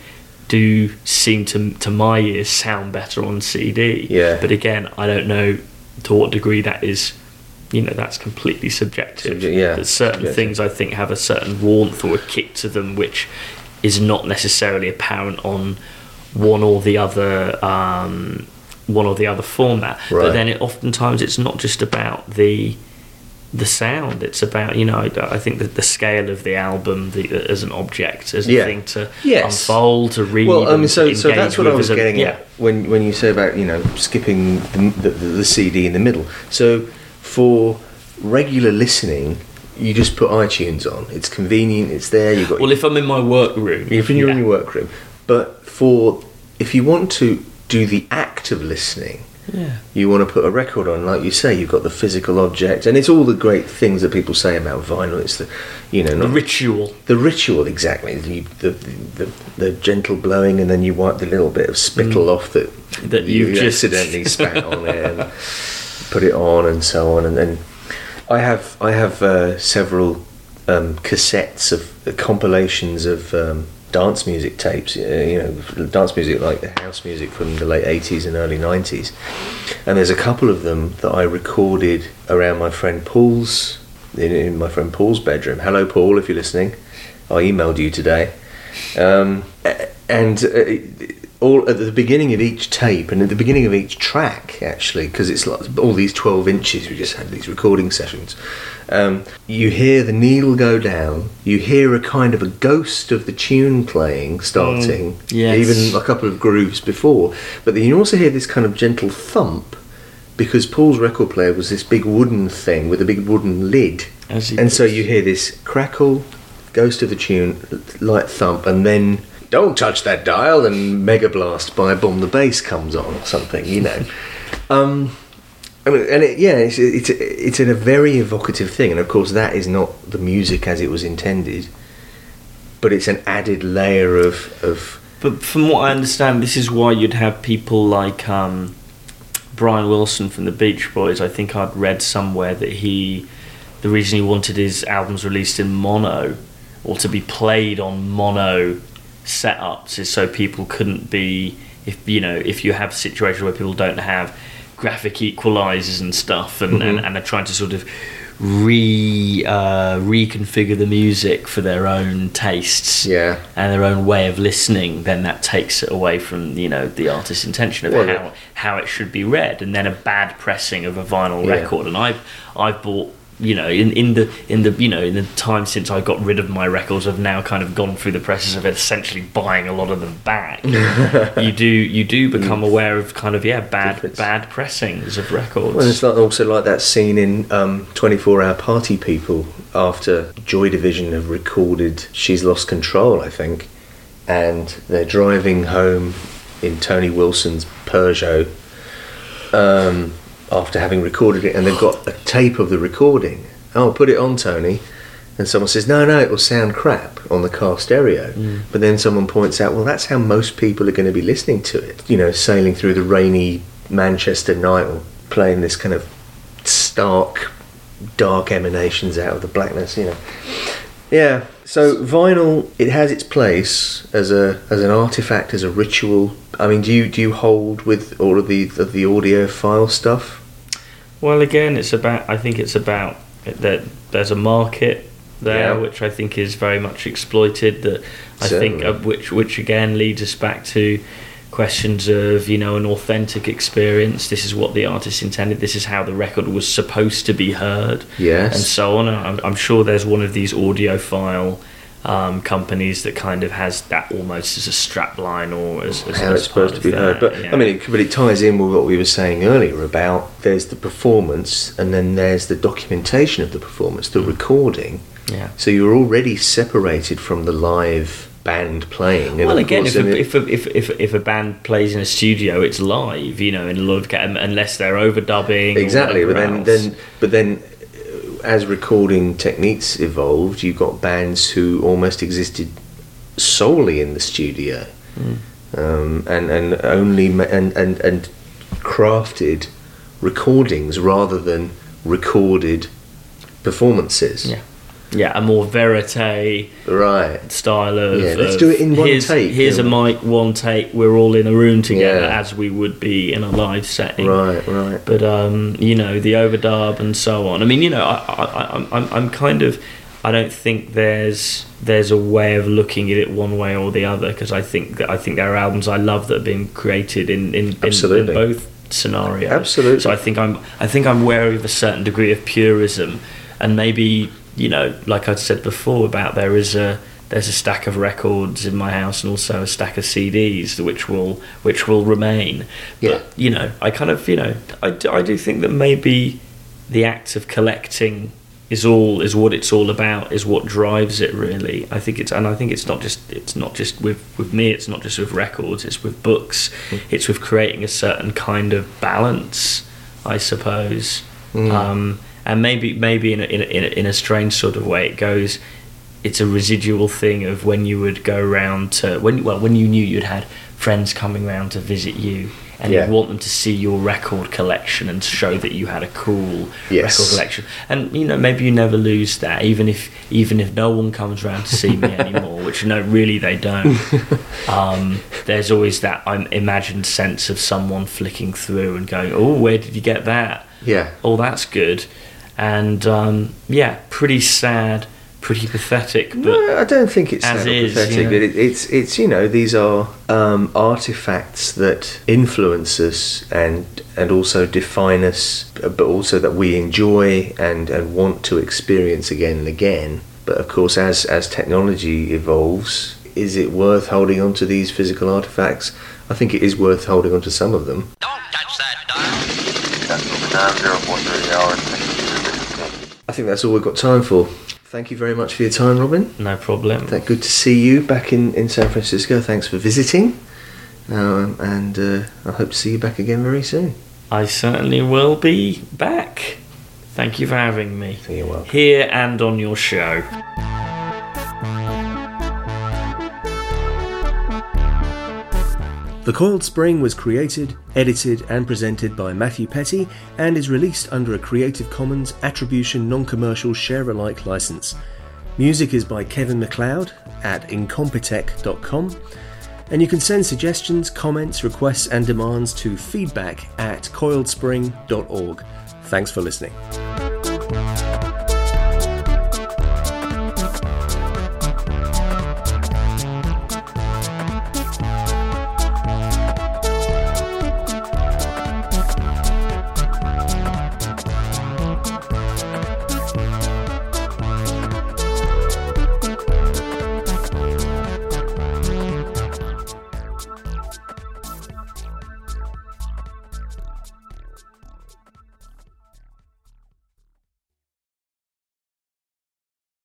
do seem to to my ears sound better on C D. Yeah. But again, I don't know to what degree that is, you know, that's completely subjective. Subje- yeah, There's certain subjective. things I think have a certain warmth or a kick to them which is not necessarily apparent on one or the other um, one or the other format. Right. But then it oftentimes it's not just about the the sound. It's about, you know, I, I think that the scale of the album the, as an object, as a Yeah. thing to Yes. unfold, to read. Well, I mean, and so to so that's engage what I with was as a- getting yeah. at when when you say about, you know, skipping the, the, the C D in the middle. So for regular listening, you just put iTunes on. It's convenient. It's there. You got. Well, if I'm in my workroom, if you're yeah. in your workroom, but for if you want to do the act of listening, Yeah. you want to put a record on, like you say, you've got the physical object, and it's all the great things that people say about vinyl. It's the, you know, The not ritual. the ritual, exactly. The, the the the gentle blowing, and then you wipe the little bit of spittle off that That you you've just- accidentally spat on it, and put it on, and so on. And then I have I have uh, several um, cassettes of uh, compilations of um, dance music tapes. Uh, you know, dance music like house music from the late eighties and early nineties. And there's a couple of them that I recorded around my friend Paul's in, in my friend Paul's bedroom. Hello, Paul, if you're listening. I emailed you today. Um, a- and uh, all at the beginning of each tape and at the beginning of each track, actually, because it's like all these twelve inches, we just had these recording sessions. Um, you hear the needle go down, you hear a kind of a ghost of the tune playing starting, Mm, yes. even a couple of grooves before, but then you also hear this kind of gentle thump, because Paul's record player was this big wooden thing with a big wooden lid. As he And so does. you hear this crackle, ghost of the tune, light thump, and then don't touch that dial, and Mega Blast by Bomb the Bass comes on or something, you know. um, I mean, and it, yeah, it's it's it's a very evocative thing, and of course that is not the music as it was intended, but it's an added layer of of But from what I understand, this is why you'd have people like um, Brian Wilson from the Beach Boys. I think I'd read somewhere that he, the reason he wanted his albums released in mono, or to be played on mono setups, is so people couldn't be, if you know, if you have situations where people don't have graphic equalizers and stuff, and, Mhm. and, and are trying to sort of re uh, reconfigure the music for their own tastes yeah. and their own way of listening, then that takes it away from, you know, the artist's intention of Well, how yeah. how it should be read. And then a bad pressing of a vinyl Yeah. record, and I've I've bought, you know, in, in the in the you know in the time since I got rid of my records, I've now kind of gone through the process of essentially buying a lot of them back. you do you do become aware of kind of yeah bad Difference. bad pressings of records. Well, it's like also like that scene in um, twenty-four hour Party People after Joy Division have recorded She's Lost Control, I think, and they're driving home in Tony Wilson's Peugeot um, after having recorded it, and they've got a tape of the recording. Oh, put it on, Tony. And someone says, no, no, it will sound crap on the car stereo. Mm. But then someone points out, well, that's how most people are going to be listening to it. You know, sailing through the rainy Manchester night, or playing this kind of stark, dark emanations out of the blackness, you know. Yeah, so vinyl, it has its place as a as an artifact, as a ritual. I mean, do you do you hold with all of the of the audiophile stuff? Well, again, it's about. I think it's about that. There's a market there, Yeah. which I think is very much exploited. That I think, Certainly. uh, which which again leads us back to questions of, you know, an authentic experience. This is what the artist intended. This is how the record was supposed to be heard, Yes. and so on. And I'm, I'm sure there's one of these audiophile um, companies that kind of has that almost as a strap line or as, as how as it's supposed part to be of heard. that, But yeah. I mean, it, but it ties in with what we were saying earlier about there's the performance and then there's the documentation of the performance, the recording. yeah. So you're already separated from the live band playing. And Well, of again, course, if then a, it- if, a, if if if a band plays in a studio, it's live, you know, in a lot of ca- unless they're overdubbing. exactly, or but then, whatever else. then, but then, uh, as recording techniques evolved, you got bands who almost existed solely in the studio, Mm. um, and and only ma- and and and crafted recordings rather than recorded performances. Yeah. Yeah, a more verite Right. style of. Yeah, let's of do it in one here's, take, Here's you a know. mic, one take. We're all in a room together Yeah. as we would be in a live setting. Right. Right. But um, you know, the overdub and so on. I mean, you know, I, I, I, I'm, I'm, I'm kind of. I don't think there's there's a way of looking at it one way or the other, because I think that I think there are albums I love that have been created in in, in, in Absolutely. both scenarios. Absolutely. So I think I'm I think I'm wary of a certain degree of purism, and maybe, you know, like I said before about there is a there's a stack of records in my house and also a stack of C Ds which will which will remain. Yeah. But, you know, I kind of, you know, I do, I do think that maybe the act of collecting is all is what it's all about, is what drives it really. I think it's and I think it's not just it's not just with, with me, it's not just with records, it's with books, Mm. it's with creating a certain kind of balance, I suppose. Mm. Um, and maybe maybe in a, in a, in a, in a strange sort of way it goes, it's a residual thing of when you would go round to when well when you knew you'd had friends coming round to visit you, and Yeah. you want them to see your record collection and show that you had a cool Yes. record collection. And you know, maybe you never lose that, even if even if no one comes round to see me anymore, which no, really they don't. Um, there's always that um, imagined sense of someone flicking through and going, "Oh, where did you get that? Yeah. Oh, that's good." And um, yeah, pretty sad, pretty pathetic, but No, I don't think it's as sad or is, pathetic. you know. But it, it's it's you know these are um, artifacts that influence us and and also define us, but also that we enjoy and, and want to experience again and again. But of course, as as technology evolves, is it worth holding on to these physical artifacts? I think it is worth holding on to some of them. Don't touch that dial. I think that's all we've got time for. Thank you very much for your time, Robin. no problem. Thank, good to see you back in, in San Francisco. Thanks for visiting. Um, and uh, I hope to see you back again very soon. I certainly will be back. Thank you for having me. You're welcome. Here and on your show. The Coiled Spring was created, edited and presented by Matthew Petty and is released under a Creative Commons Attribution Non-Commercial Share-alike license. Music is by Kevin MacLeod at incompetech dot com, and you can send suggestions, comments, requests and demands to feedback at coiled spring dot org. Thanks for listening.